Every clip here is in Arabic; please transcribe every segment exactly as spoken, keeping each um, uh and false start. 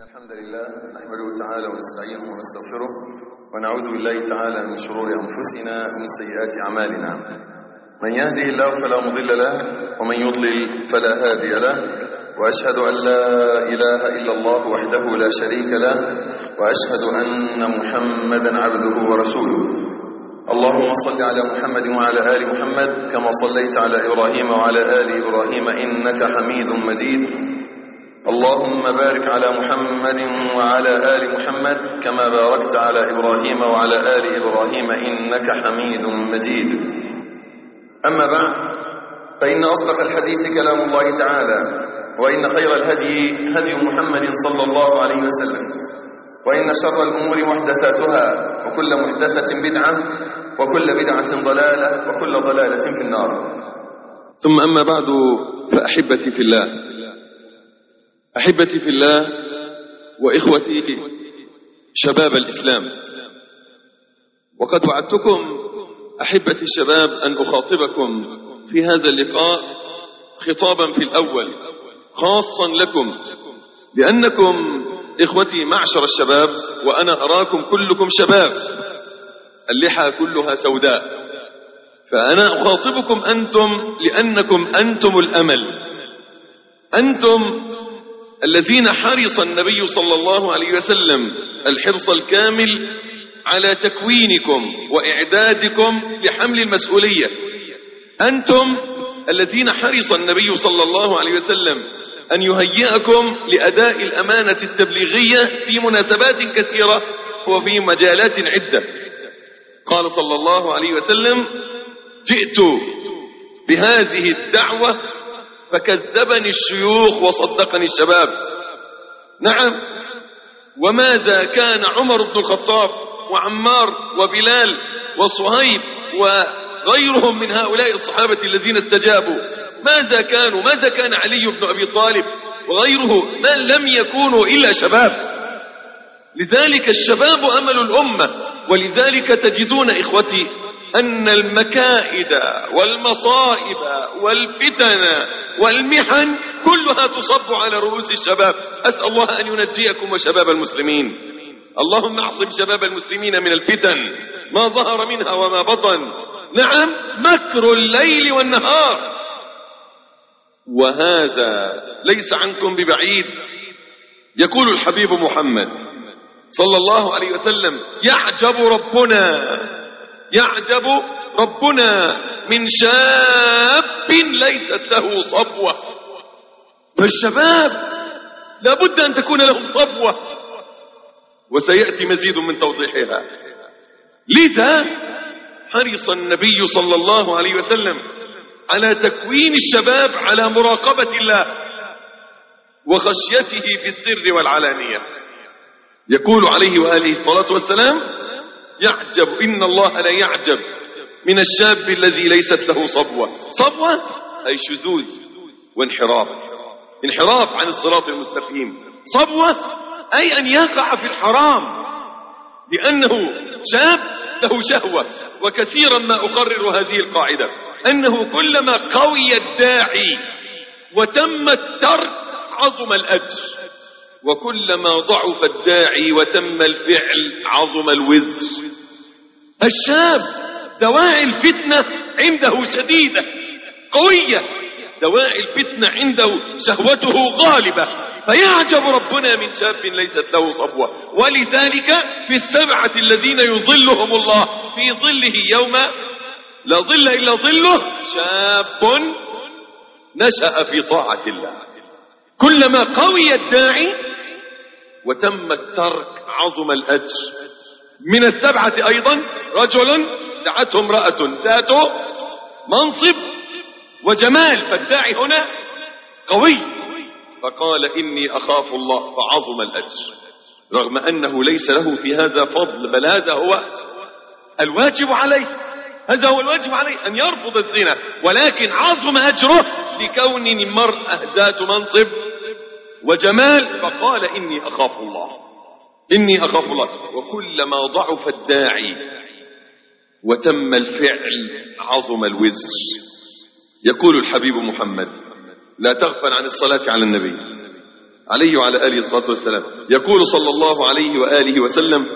الحمد لله نحمده تعالى ونستعينه ونستغفره ونعوذ بالله تعالى من شرور أنفسنا ومن سيئات أعمالنا. من يهده الله فلا مضل له ومن يضلل فلا هادي له، وأشهد أن لا إله إلا الله وحده لا شريك له، وأشهد أن محمدا عبده ورسوله. اللهم صل على محمد وعلى آل محمد كما صليت على إبراهيم وعلى آل إبراهيم إنك حميد مجيد. اللهم بارك على محمد وعلى آل محمد كما باركت على إبراهيم وعلى آل إبراهيم إنك حميد مجيد. أما بعد، فإن أصدق الحديث كلام الله تعالى، وإن خير الهدي هدي محمد صلى الله عليه وسلم، وإن شر الأمور محدثاتها، وكل محدثة بدعة، وكل بدعة ضلالة، وكل ضلالة في النار. ثم أما بعد، فأحبتي في الله أحبتي في الله وإخوتي شباب الإسلام، وقد وعدتكم أحبتي الشباب أن أخاطبكم في هذا اللقاء خطابا في الأول خاصا لكم، لأنكم إخوتي معشر الشباب، وأنا أراكم كلكم شباب، اللحى كلها سوداء، فأنا أخاطبكم أنتم لأنكم أنتم الأمل، أنتم الذين حرص النبي صلى الله عليه وسلم الحرص الكامل على تكوينكم وإعدادكم لحمل المسؤولية. أنتم الذين حرص النبي صلى الله عليه وسلم أن يهيئكم لأداء الأمانة التبليغية في مناسبات كثيرة وفي مجالات عدة. قال صلى الله عليه وسلم: جئت بهذه الدعوة فكذبني الشيوخ وصدقني الشباب. نعم، وماذا كان عمر بن الخطاب وعمار وبلال وصهيب وغيرهم من هؤلاء الصحابة الذين استجابوا؟ ماذا كانوا؟ ماذا كان علي بن أبي طالب وغيره؟ من لم يكونوا إلا شباب. لذلك الشباب أمل الأمة، ولذلك تجدون إخوتي أن المكائد والمصائب والفتن والمحن كلها تصب على رؤوس الشباب. أسأل الله أن ينجيكم وشباب المسلمين. اللهم اعصم شباب المسلمين من الفتن ما ظهر منها وما بطن. نعم، مكر الليل والنهار، وهذا ليس عنكم ببعيد. يقول الحبيب محمد صلى الله عليه وسلم: يعجب ربنا يعجب ربنا من شاب ليست له صبوة. فالشباب لابد أن تكون لهم صبوة، وسيأتي مزيد من توضيحها. لذا حرص النبي صلى الله عليه وسلم على تكوين الشباب على مراقبة الله وخشيته في السر والعلانية. يقول عليه وآله الصلاة والسلام: يعجب إن الله لا يعجب من الشاب الذي ليست له صبوة. صبوة أي شذوذ وانحراف، انحراف عن الصراط المستقيم. صبوة أي أن يقع في الحرام، لأنه شاب له شهوة. وكثيرا ما أقرر هذه القاعدة، أنه كلما قوي الداعي وتم الترك عظم الأجر، وكلما ضعف الداعي وتم الفعل عظم الوزر. الشاب دواعي الفتنة عنده شديدة قوية، دواعي الفتنة عنده شهوته غالبة، فيعجب ربنا من شاب ليست له صبوة. ولذلك في السبعة الذين يظلهم الله في ظله يوم لا ظل إلا ظله شاب نشأ في طاعة الله. كلما قوي الداعي وتم الترك عظم الأجر. من السبعة أيضا رجل دعته امرأة ذات منصب وجمال، فالداعي هنا قوي، فقال: إني أخاف الله، فعظم الأجر، رغم أنه ليس له في هذا فضل، بل هذا هو الواجب عليه، هذا هو الواجب عليه أن يرفض الزنا، ولكن عظم أجره لكون المرأة ذات منصب وجمال، فقال: إني أخاف الله، إني أخاف الله. وكلما ضعف الداعي وتم الفعل عظم الوزر. يقول الحبيب محمد: لا تغفل عن الصلاة على النبي، عليه وعلى آله الصلاة والسلام. يقول صلى الله عليه وآله وسلم: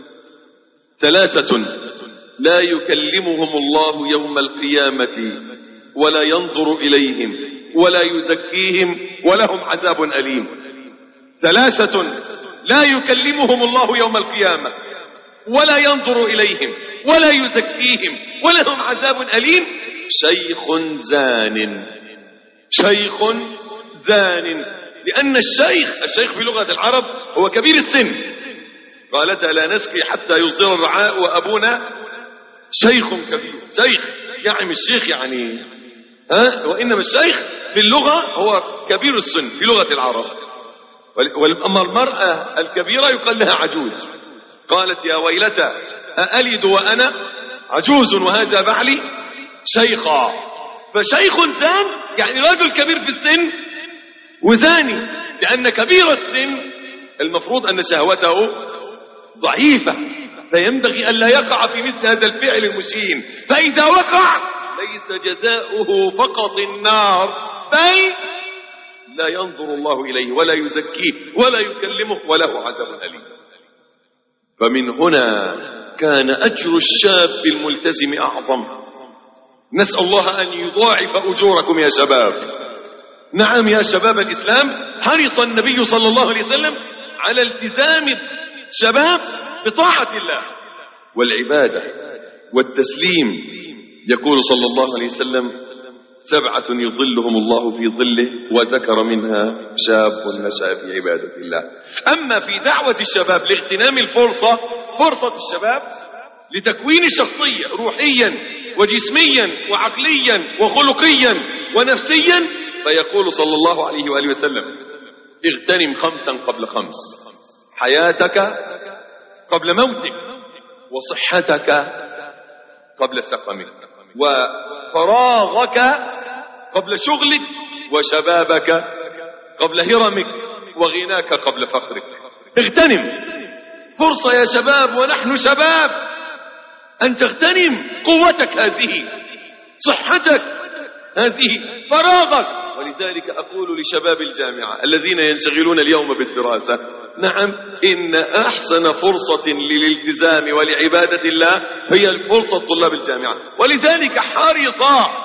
ثلاثة لا يكلمهم الله يوم القيامة ولا ينظر إليهم ولا يزكيهم ولهم عذاب أليم. ثلاثة لا يكلمهم الله يوم القيامة ولا ينظر إليهم ولا يزكيهم ولهم عذاب أليم: شيخ زان. شيخ زان، لأن الشيخ الشيخ في لغة العرب هو كبير السن. قالت: لا نسقي حتى يصدر الرعاء وأبونا شيخ كبير. شيخ يعني مش شيخ يعني ها، وإنما الشيخ في اللغة هو كبير السن في لغة العرب. وأما المرأة الكبيرة يقال لها عجوز. قالت: يا ويلتى أألد وأنا عجوز وهذا بعلي شيخا. فشيخ زان يعني رجل كبير في السن وزاني، لأن كبير السن المفروض أن شهوته ضعيفة، فينبغي أن لا يقع في مثل هذا الفعل المشين. فإذا وقع ليس جزاؤه فقط النار، بل لا ينظر الله إليه ولا يزكيه ولا يكلمه وله عذاب أليم. فمن هنا كان أجر الشاب الملتزم أعظم. نسأل الله أن يضاعف أجوركم يا شباب. نعم يا شباب الإسلام، حرص النبي صلى الله عليه وسلم على التزام الشباب بطاعة الله والعبادة والتسليم. يقول صلى الله عليه وسلم: سبعة يظلهم الله في ظله، وذكر منها شاب نشأ في عبادة الله. أما في دعوة الشباب لاغتنام الفرصة، فرصة الشباب لتكوين الشخصية روحيا وجسميا وعقليا وخلقيا ونفسيا، فيقول صلى الله عليه وآله وسلم: اغتنم خمسا قبل خمس: حياتك قبل موتك، وصحتك قبل سقمك، وفراغك قبل شغلك، وشبابك قبل هرمك، وغناك قبل فقرك. اغتنم فرصة يا شباب، ونحن شباب، أن تغتنم قوتك هذه، صحتك هذه، فراغك. ولذلك أقول لشباب الجامعة الذين ينشغلون اليوم بالدراسة: نعم، إن أحسن فرصة للالتزام ولعبادة الله هي الفرصة طلاب الجامعة. ولذلك حرص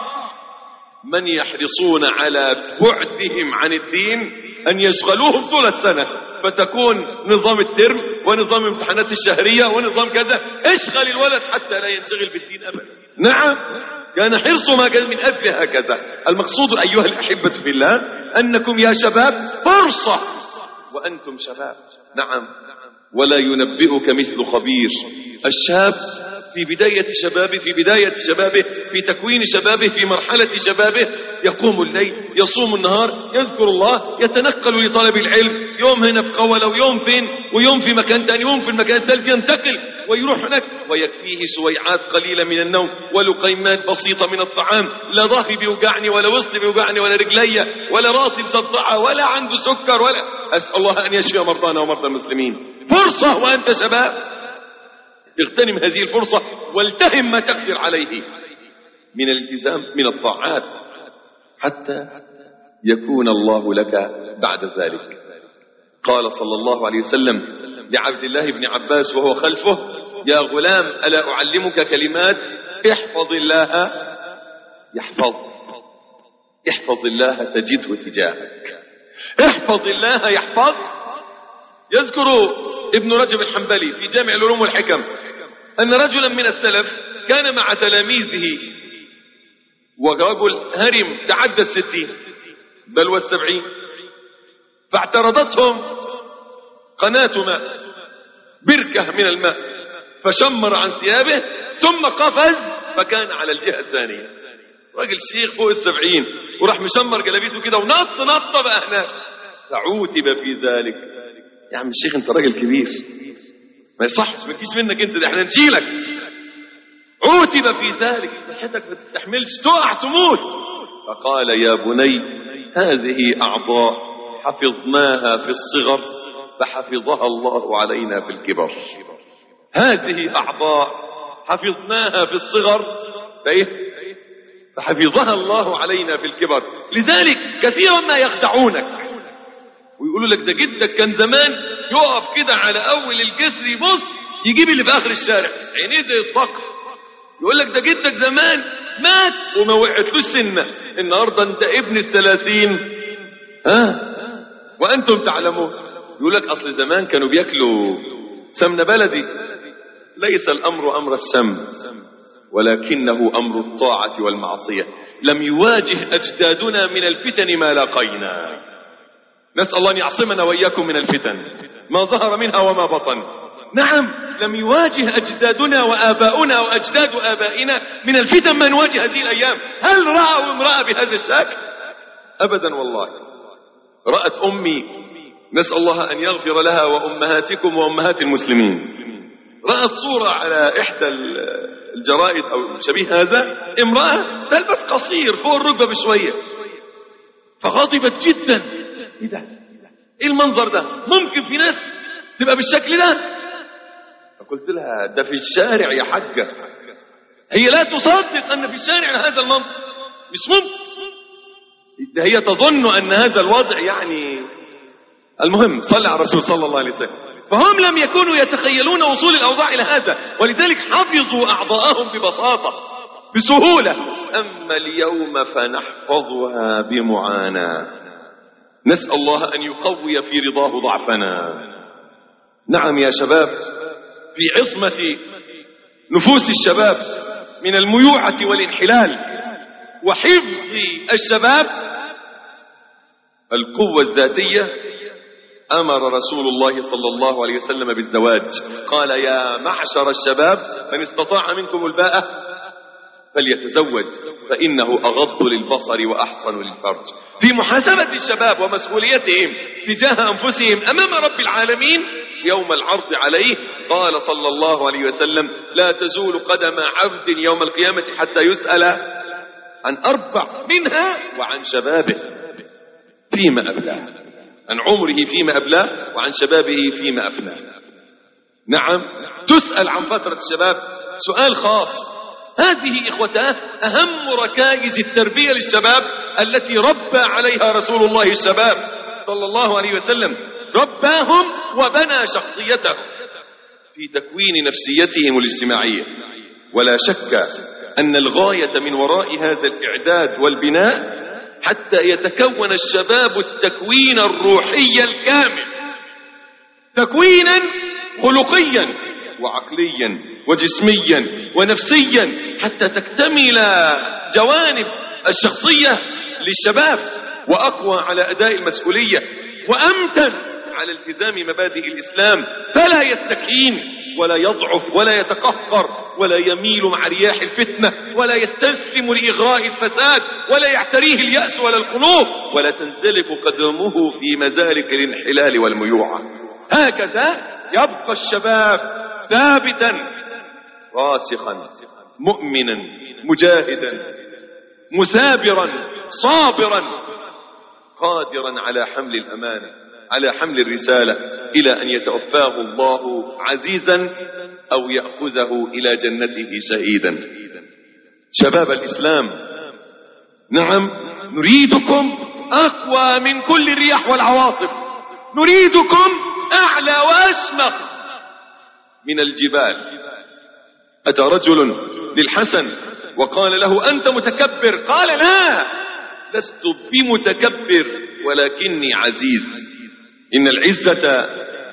من يحرصون على بعدهم عن الدين أن يشغلوهم طول السنة، فتكون نظام الترم ونظام امتحانات الشهرية ونظام كذا. اشغل الولد حتى لا ينشغل بالدين أبدا. نعم، كان حرص ما كان من أجل هكذا. المقصود أيها الأحبة في الله أنكم يا شباب فرصة وأنتم شباب. نعم، ولا ينبئك مثل خبير. الشاب في بداية شبابه في بداية شبابه في تكوين شبابه في مرحلة شبابه يقوم الليل، يصوم النهار، يذكر الله، يتنقل لطلب العلم، يوم هنا في قولة ويوم فين ويوم في مكان ثاني، يوم في المكان الثالث، ينتقل ويروح هناك، ويكفيه سويعات قليلة من النوم ولقيمات بسيطة من الطعام. لا ظهري بيوجعني ولا وسطي بيوجعني ولا رجلي ولا راسي مصدعة ولا عنده سكر ولا. أسأل الله أن يشفي مرضانا ومرضى المسلمين. فرصة وأنت شباب، اغتنم هذه الفرصة والتهم ما تقدر عليه من الالتزام من الطاعات حتى يكون الله لك بعد ذلك. قال صلى الله عليه وسلم لعبد الله بن عباس وهو خلفه: يا غلام، ألا أعلمك كلمات؟ احفظ الله يحفظ احفظ الله تجده تجاهك. احفظ الله يحفظ. يذكر ابن رجب الحنبلي في جامع العلوم والحكم أن رجلا من السلف كان مع تلاميذه، ورجل هرم تعدى الستين بل والسبعين، فاعترضتهم قناة ماء، بركة من الماء، فشمر عن ثيابه ثم قفز فكان على الجهة الثانية. راجل شيخ فوق السبعين وراح مشمر جلابيته كده ونط نط بقى هناك، فعوتب في ذلك. يا عم الشيخ انت راجل كبير، ما يصحش، ما تجيش منك انت، احنا نشيلك. عوتب في ذلك، صحتك ما تستحملش، تقع تموت. فقال: يا بني، هذه أعضاء حفظناها في الصغر فحفظها الله علينا في الكبر. هذه أعضاء حفظناها في الصغر فحفظها الله علينا في الكبر. لذلك كثيرا ما يخدعونك ويقولوا لك ده جدك كان زمان يقف كده على اول الجسر يبص يجيب اللي في اخر الشارع عينيه زي الصقر. يقول لك ده جدك زمان مات وما وقعتلوش سنه، النهارده انت ابن الثلاثين ها وانتم تعلمون. يقول لك اصل زمان كانوا بياكلوا سمنه بلدي. ليس الامر امر السمن ولكنه امر الطاعه والمعصيه. لم يواجه اجدادنا من الفتن ما لاقينا. نسال الله ان يعصمنا واياكم من الفتن ما ظهر منها وما بطن. نعم لم يواجه أجدادنا وآباؤنا وأجداد آبائنا من الفتن ما نواجه هذه الأيام. هل رأوا امرأة بهذا الشكل؟ أبدا والله. رأت أمي نسأل الله أن يغفر لها وأمهاتكم وأمهات المسلمين، رأت صورة على إحدى الجرائد أو شبيه هذا، امرأة تلبس قصير فوق الركبة بشوية، فغضبت جدا. إيه ده؟ إيه المنظر ده؟ ممكن في ناس تبقى بالشكل ده؟ فقلت لها ده في الشارع يا حجة. هي لا تصدق أن في الشارع هذا المنظر، مش ممكن. ده هي تظن أن هذا الوضع يعني المهم. صلى على الرسول صلى الله عليه وسلم. فهم لم يكونوا يتخيلون وصول الأوضاع إلى هذا، ولذلك حفظوا أعضاءهم ببساطة بسهولة. أما اليوم فنحفظها بمعاناة. نسأل الله أن يقوي في رضاه ضعفنا. نعم يا شباب، في عصمة نفوس الشباب من الميوعة والانحلال وحفظ الشباب القوة الذاتية، أمر رسول الله صلى الله عليه وسلم بالزواج. قال يا معشر الشباب من استطاع منكم الباءة فليتزوج فإنه أغض للبصر وأحصن للفرج. في محاسبة الشباب ومسؤوليتهم تجاه أنفسهم أمام رب العالمين يوم العرض عليه، قال صلى الله عليه وسلم لا تزول قدم عبد يوم القيامة حتى يسأل عن أربع، منها وعن شبابه فيما أبلاه، عن عمره فيما أبلاه، وعن شبابه فيما أفناه. نعم تسأل عن فترة الشباب سؤال خاص. هذه إخوتاه أهم ركائز التربية للشباب التي ربى عليها رسول الله الشباب صلى الله عليه وسلم. رباهم وبنى شخصيتهم في تكوين نفسيتهم الاجتماعية. ولا شك أن الغاية من وراء هذا الإعداد والبناء حتى يتكون الشباب التكوين الروحي الكامل، تكوينا خلقيا وعقليا وجسميا ونفسيا، حتى تكتمل جوانب الشخصية للشباب، وأقوى على أداء المسؤولية، وأمتن على التزام مبادئ الإسلام، فلا يستكين ولا يضعف ولا يتقهقر ولا يميل مع رياح الفتنة ولا يستسلم لإغراء الفساد ولا يعتريه اليأس ولا القنوط ولا تنزلق قدمه في مزالق الانحلال والميوعة. هكذا يبقى الشباب ثابتا راسخا مؤمنا مجاهدا مثابرا صابرا قادرا على حمل الأمانة، على حمل الرسالة، إلى أن يتوفاه الله عزيزا أو يأخذه إلى جنته شهيدا. شباب الإسلام، نعم نريدكم أقوى من كل الرياح والعواصف، نريدكم أعلى وأشمخ من الجبال. أتى رجل للحسن وقال له أنت متكبر، قال لا لست بمتكبر ولكني عزيز. إن العزة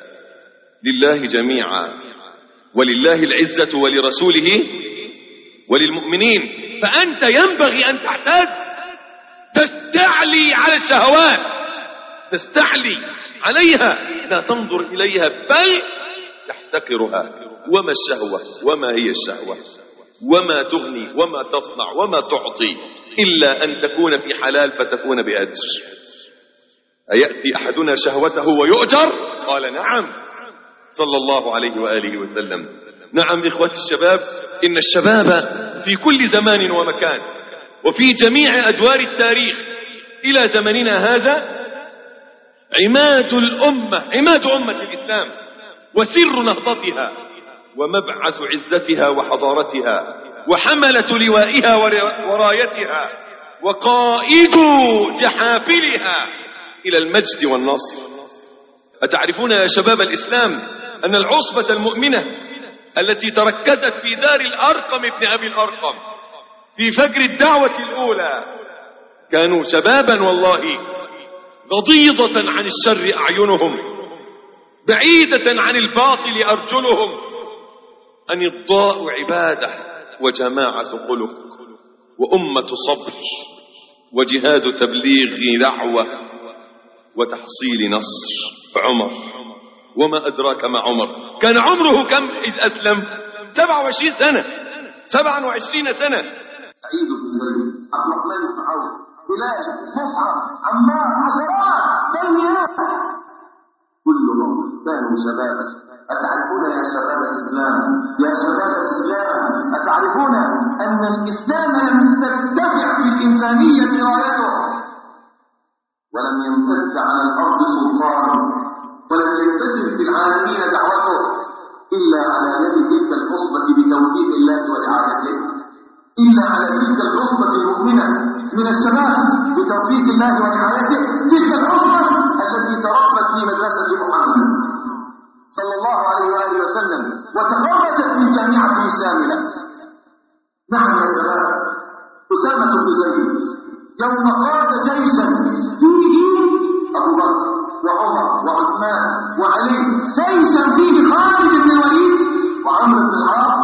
لله جميعا، ولله العزة ولرسوله وللمؤمنين، فأنت ينبغي أن تعتاد تستعلي على الشهوات، تستعلي عليها، لا تنظر إليها بل تحتقرها. وما الشهوة وما هي الشهوة وما تغني وما تصنع وما تعطي إلا أن تكون في حلال فتكون بأجر. أيأتي أحدنا شهوته ويؤجر؟ قال نعم صلى الله عليه وآله وسلم. نعم إخوتي الشباب، إن الشباب في كل زمان ومكان وفي جميع أدوار التاريخ إلى زمننا هذا عماد الأمة، عماد أمة الإسلام، وسر نهضتها ومبعث عزتها وحضارتها، وحملة لوائها ورايتها، وقائد جحافلها إلى المجد والنصر. أتعرفون يا شباب الإسلام أن العصبة المؤمنة التي تركزت في دار الأرقم ابن أبي الأرقم في فجر الدعوة الأولى كانوا شبابا والله غضيضة عن الشر أعينهم، بعيدة عن الباطل أرجلهم، أن الضاء عبادة وجماعة خلق وأمة صبر وجهاد تبليغ دعوة وتحصيل نصر. عمر، وما أدراك ما عمر، كان عمره كم إذ أسلم؟ سبعة وعشرين سنة، سبعة وعشرين سنة. سعيد بن زيد، عبد الرحمن بن عوف، بلال، مصعب، عمار، عشرات كلمات، كلهم كانوا شبابا. أتعرفون يا شباب الإسلام، يا شباب الإسلام، أتعرفون أن الإسلام لم ترتفع في الإنسانية رايته، ولم يمتد على الأرض سلطانه، ولم ينتشر في العالمين دعوته إلا على يد تلك العصبة بتوفيق الله ورعايته، إلا على تلك العصبة المؤمنة من الشباب بتوفيق الله ورعايته، تلك العصبة التي تربت في مدرسة محمد صلى الله عليه وآله وسلم وتخرجت من جامعته الشاملة. نعم يا شباب، أسامة بن زيد يوم قاد جيشا فيه أبو بكر وعمر وعثمان وعلي، جيشا فيه خالد بن الوليد وعمرو بن العاص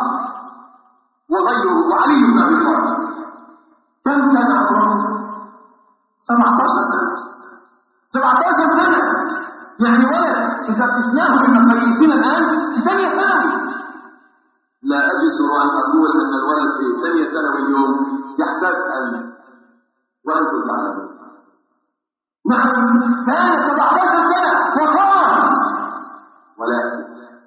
وغيره وعلي بن أبي طالب، كم كان عمره؟ سبعة عشر سنة، سبعة عشر سنة، يعني ولد إذا قسناه بالمقاييسين الآن في ثانية ثانوي. لا أجسر أن أقول أن الولد في ثانية ثانوي اليوم يحتاج أن وأنتم تعلمون. نعم، كان سبعة عشر سنة وقال، ولكن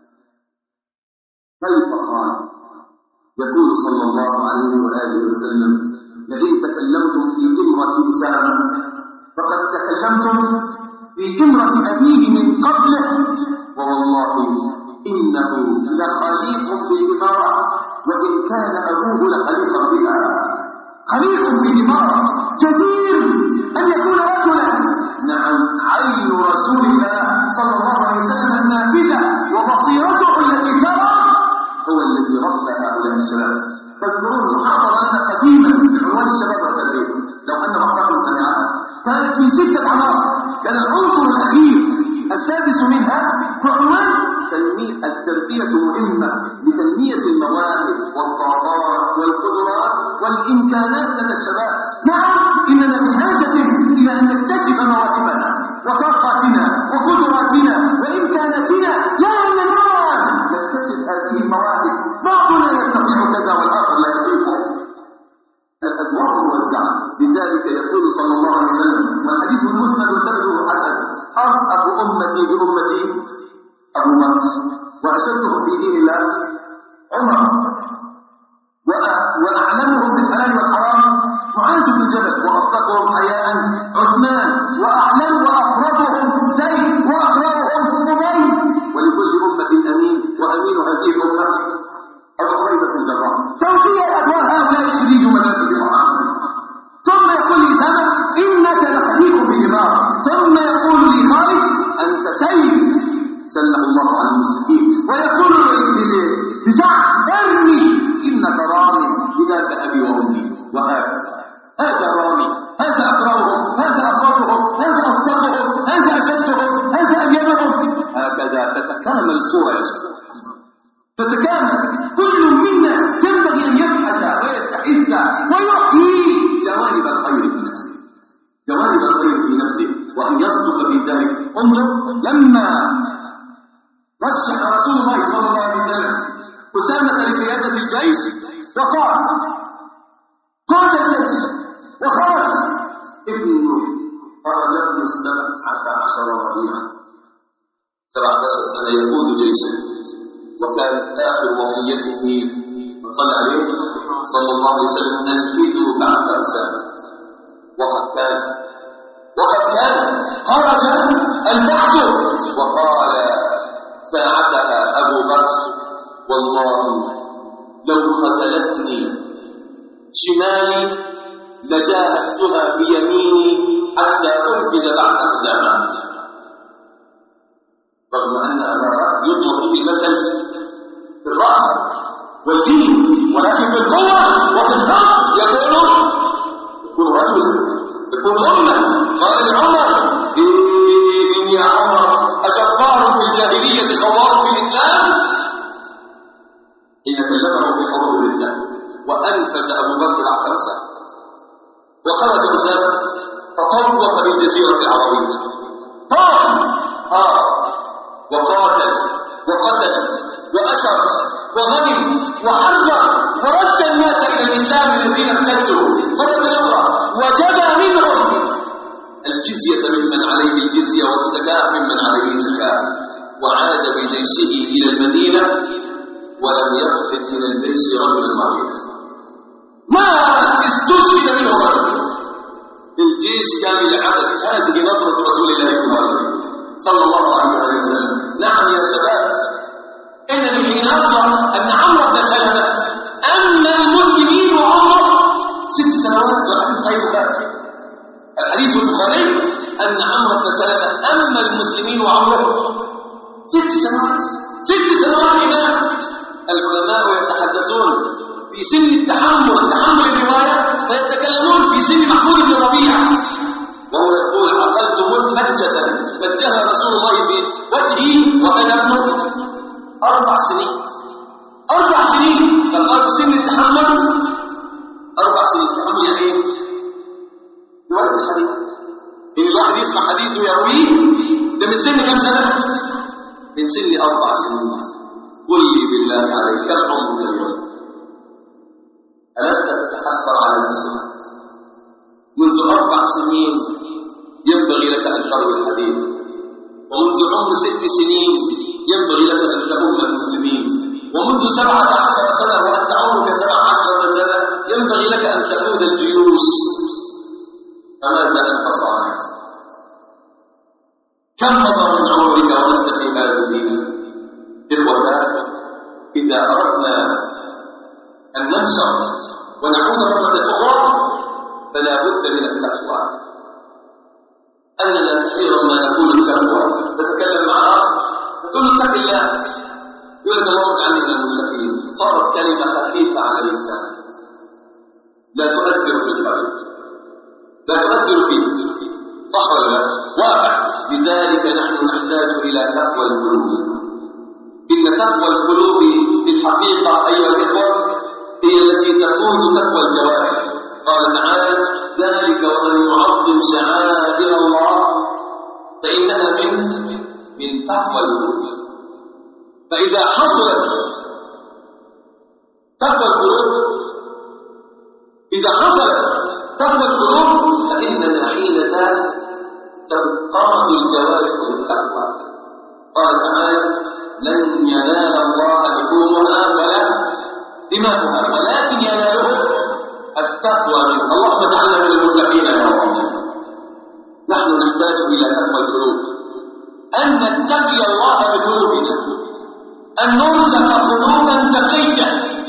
كيف قال؟ يقول صلى الله عليه وآله وسلم: لئن تكلمتم في إمرة أسامة فقد تكلمتم في إمرة أبيه من قبله، ووالله إنه لخليق بالإمارة وإن كان أبوه لخليقا بها. خليق بالإمارة، جدير أن يكون رجلا. نعم، عين رسول الله صلى الله عليه وسلم النافذة وبصيرته التي ترى هو الذي ربى هؤلاء الشباب. تذكرون المحاضرة أن قديما عنوان الشباب والتسليم، لو أن بعضكم سمعها، كانت في ستة عناصر، كان العنصر الأخير السادس منها عنوان التربية مهمة لتنمية المواهب والطاقات والقدرات والإمكانات لدى الشباب. نعم، إننا بحاجة إلى أن نكتشف مواهبنا وطاقاتنا وقدراتنا وإمكاناتنا، لا أن نرى نكتشف هذه المواهب، بعضنا يستطيع كذا والآخر لا يطيقه. الأدوار موزعة، لذلك يقول صلى الله عليه وسلم والحديث المسند وسنده حسن: أرأف أمتي بأمتي أبو بكر، وأشدهم في دين الله عمر، وأعلمهم بالحلال والحرام معاذ بن جبل، وأصدقهم حياء عثمان، وأعلم وأقربهم زيد، وأقربهم أبي. ولكل أمة أمين، وأمين هذه الأمة أبو عبيدة بن الجراح. توزيع أدوار هؤلاء شديد مدرسة محمد. ثم يقول لي أسامة: إنك لخليق بالإمارة. ثم يقول لي خالد: أنت سيد سلم الله على المسلمين. ويقول لسعد: ارمي إنك رامي بذاك أبي وأمي. وهذا هذا رامي، هذا أقرأهم، هذا أقرأهم، هذا أصدقهم، هذا أشدهم، هذا أبينهم. هكذا تتكامل صورة يا شباب، تتكامل. كل منا ينبغي أن يبحث ويتحث ويحيي جوانب الخير في نفسه، جوانب الخير في نفسه، وأن يصدق في ذلك. انظر، لما رشح رسول الله صلى الله عليه وسلم أسامة لقيادة الجيش وقال: قاد الجيش وخرج ابنه، خرج ابن السبعة عشر ربيعا، سبعة عشر سنة يقود جيشا، وكانت آخر وصيته صلى عليه صلى الله عليه وسلم: أنفذوا بعد أسامة. وقد كان وقد كان خرج البعث، وقال ساعتها أبو بكر: والله لو قتلتني شمالي لجاهدتها بيميني حتى أنفذ بعد أسامة. رغم أن أبا بكر يطلق به المثل في الرأس والدين، ولكن في القوة وفي الحق يكون يكون رجلا، يكون أمة. قال لعمر: إن يا عمر أجبار في الجاهلية خوار في الإسلام؟ حين كلمه في حروب الإسلام وأنفذ أبو بكر العكرسة وخرج أسامة فطوف بالجزيرة العربية، طاف آه وقاتل وقتل وأسر وغنم وحرر ورد الناس إلى الإسلام الذين ارتدوا مرة أخرى، وجبى منهم الجزية ممن عليه الجزية والزكاة ممن عليه الزكاة، وعاد بجيشه إلى المدينة ولم يقتل إلى الجيش رجل صغير، ما استشهد منه رجل. الجيش كامل العدد. هذه نظرة رسول الله صلى الله عليه وسلم. نعم يا شباب، إن من حين أخبر أن عمرو بن سلمة أما المسلمين وعمر ست سنوات، والحديث صحيح البخاري، الحديث البخاري أن عمرو بن سلمة أما المسلمين وعمر ست سنوات، ست سنوات إمام. العلماء يتحدثون في سن التحمل، تحمل الرواية، فيتكلمون في سن محمود بن ربيعة وهو يقول: عقلت متمجة مجها رسول الله في وجهي وأنا ابن أربع سنين. أربع سنين فقالوا سن التحمل أربع سنين. التحمل يعني إيه؟ رواية الحديث إن الواحد يسمع حديث ويرويه ده من سن كم سنة؟ من سن أربع سنين. قل لي بالله عليك كم عمرك اليوم؟ ألست تتحسر على نفسك؟ منذ أربع سنين ينبغي لك أن تروي الحديث، ومنذ عمر ست سنين ينبغي لك أن تؤم المسلمين، ومنذ سبعة عشر سنة وأنت عمرك سبع عشرة سنة ينبغي لك أن تقود الجيوش. فماذا أنت صانع؟ كم مضى من عمرك وأنت في هذا الدين؟ إخوتان، إذا أردنا أن ننشر ونعود مرة أخرى فلا بد من التقوى. أننا كثيرا ما نقول التقوى، نتكلم مع آخر نقول اتق الله، يقول لك الله اجعلني من المتقين. صارت كلمة خفيفة على الإنسان لا تؤثر في القلب، لا تؤثر فيه، صح ولا لا؟ واقع. لذلك نحن نحتاج إلى تقوى القلوب. إن تقوى القلوب في الحقيقة أيها الإخوة هي التي تكون تقوى الجوارح. قال تعالى: ذلك ومن يعظم شعائر الله فإنها من من تقوى القلوب. فإذا حصلت تقوى القلوب إذا حصلت تقوى القلوب فإننا حينها تنقاد الجوارح بالتقوى. قال تعالى: لن ينال الله لحومها ولا دماؤها ولكن يناله التقوى منه. اللهم اجعلنا من المتقين يا رب. نحن نحتاج إلى تقوى القلوب، أن نتقي الله بقلوبنا، أن نرزق قلوبا تقية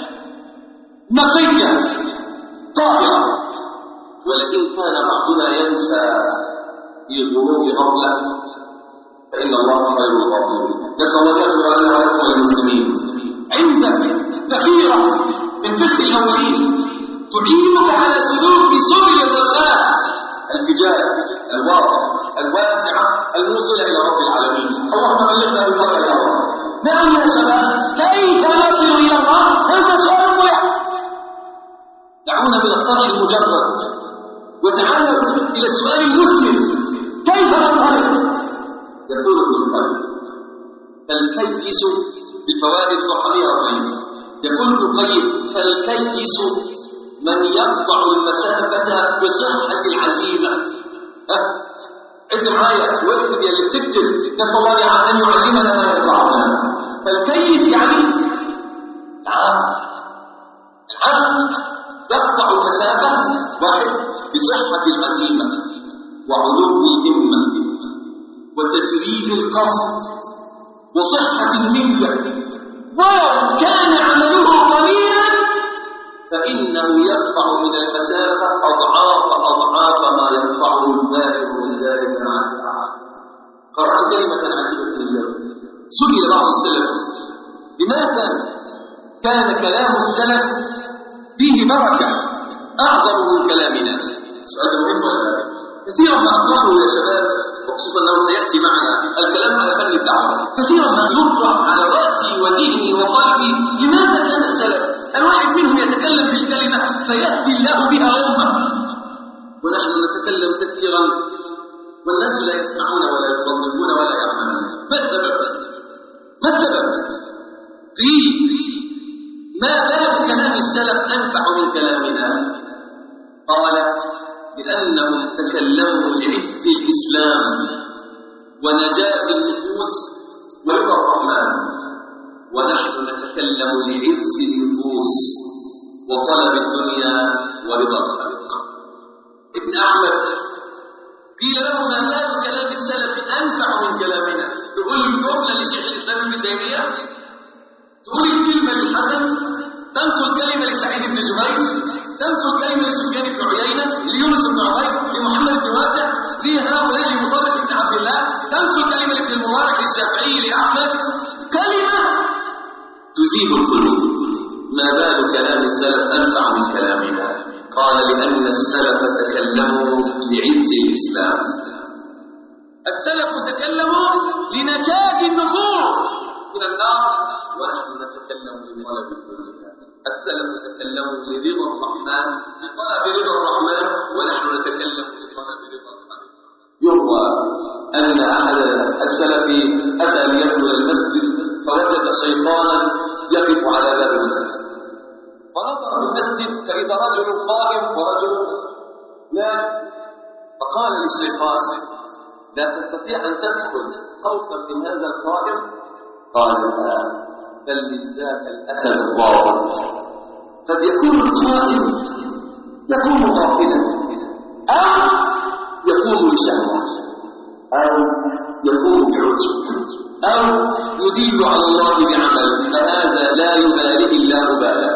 نقية طاهرة. ولئن كان بعضنا ينسى في غروب غفلة فإن الله خير الغافرين. نسأل الله أن يغفر لنا ولكم وللمسلمين. عندك ذخيرة من فقه الأولين تعينك على سلوك سبل الرشاد الفجاج الواضح الواسعة الموصلة إلى رب العالمين. اللهم بلغنا بالبركة يا رب. نعم يا شباب، كيف نصل إلى الله؟ هذا سؤال ملح. دعونا من الطرح المجرد وتعالوا إلى السؤال المثمر: كيف ننطلق؟ يقول ابن القيم: فالكيس بالفوائد صحية وغيرها. يقول ابن القيم: فالكيس من يقطع المسافة بصحة العزيمة. ها؟ عد معايا واكتب يا اللي بتكتب، نسأل الله أن يعلمنا ما ينفعنا. فالكيس يعني العقل. العقل يقطع المسافة واحد بصحة العزيمة وعلو الهمة وتجريد القصد وصحة النية، ولو كان عمله قليلا فإنه يقطع من المسافة أضعاف أضعاف ما يقطعه البائع من ذلك مع التعب. قرأت كلمة عجيبة اليوم سئل بعض السلف لماذا كان كلام السلف فيه بركة أعظم من كلامنا؟ سؤال مهم ولا لا؟ كثيرا ما أطرحه يا شباب، وخصوصا أنه سيأتي معنا الكلام على فن الدعوة، كثيرا ما يطرح على رأسي وذهني وقلبي لماذا كان السلف الواحد منهم يتكلم بالكلمة فيأتي الله بها أمة، ونحن نتكلم كثيرا والناس لا يسمعون ولا يصدقون ولا يعملون. ما السبب؟ ما السبب؟ في ما بال كلام السلف أنفع من كلامنا؟ قال لأنهم تكلموا لعز الإسلام ونجاة النفوس ورضا الرحمن، ونحن نتكلم لعز النفوس وطلب الدنيا ورضا الخلق. ابن أحمد قيل له ما بال كلام السلف أنفع من كلامنا؟ تقول الجملة لشيخ الإسلام ابن تيمية، تقول الكلمة للحسن، تنقل كلمة لسعيد بن جبير، تنقل كلمة لسفيان بن عيينة، ليونس بن عبيد، لمحمد بن واسع، لهؤلاء لمطرف بن عبد الله، تنقل كلمة لابن المبارك للشافعي لأحمد، كلمة تزيد القلوب. ما بال كلام السلف أنفع من كلامنا؟ قال لأن السلف تكلموا لعز الإسلام. السلف تكلموا لنجاة النفوس من النار، ونحن نتكلم لطلب الدنيا. السلف تكلموا لرضا الرحمن لطلب رضا الرحمن، ونحن نتكلم لطلب رضا الخالق. يروى أن أحد السلف أتى ليدخل المسجد فوجد شيطانا يقف على باب المسجد، فنظر في المسجد فإذا رجل قائم ورجل نائم، فقال للشيطان لا تستطيع أن تدخل خوفا من هذا القائم؟ قال لا، بل من ذاك الأسد الضارب. قد يكون القائم يكون غافلا، أو يكون لشهوة، أو يكون بعجب، أو يدل على الله بعمل، فهذا لا يبالي إلا مبالا.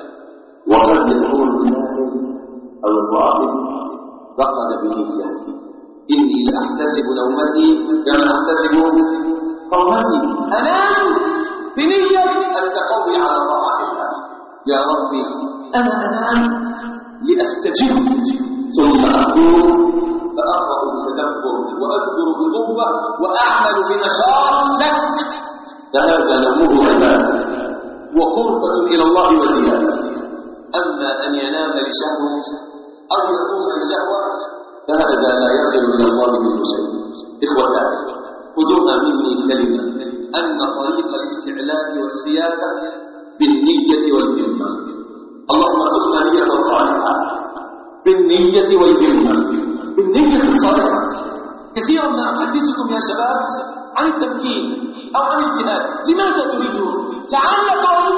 وقد يكون النائم أو الراقب فقد بنية، إني لأحتسب نومتي كما أحتسب قومتي، أنام بنية التقوي على طاعة الله. يا ربي أنا أنام لأستجب، ثم أقوم فأقرأ بتدبر وأذكر بقوة وأعمل بنشاط لك، فهذا نومه عبادة وقربة إلى الله وزيادة. أما أن ينام لشهوة أو يقوم لشهوة فهذا لا يصل إلى الله من شيء. إخوتان، خذوها مني كلمة أن طريق الاستعلاء والسيادة بالنية والهمة. اللهم ارزقنا نية صالحة بالنية والهمة. بالنية الصالحة كثيرا ما أحدثكم يا شباب عن التمكين أو عن الجهاد. لماذا تريدون؟ لعلكم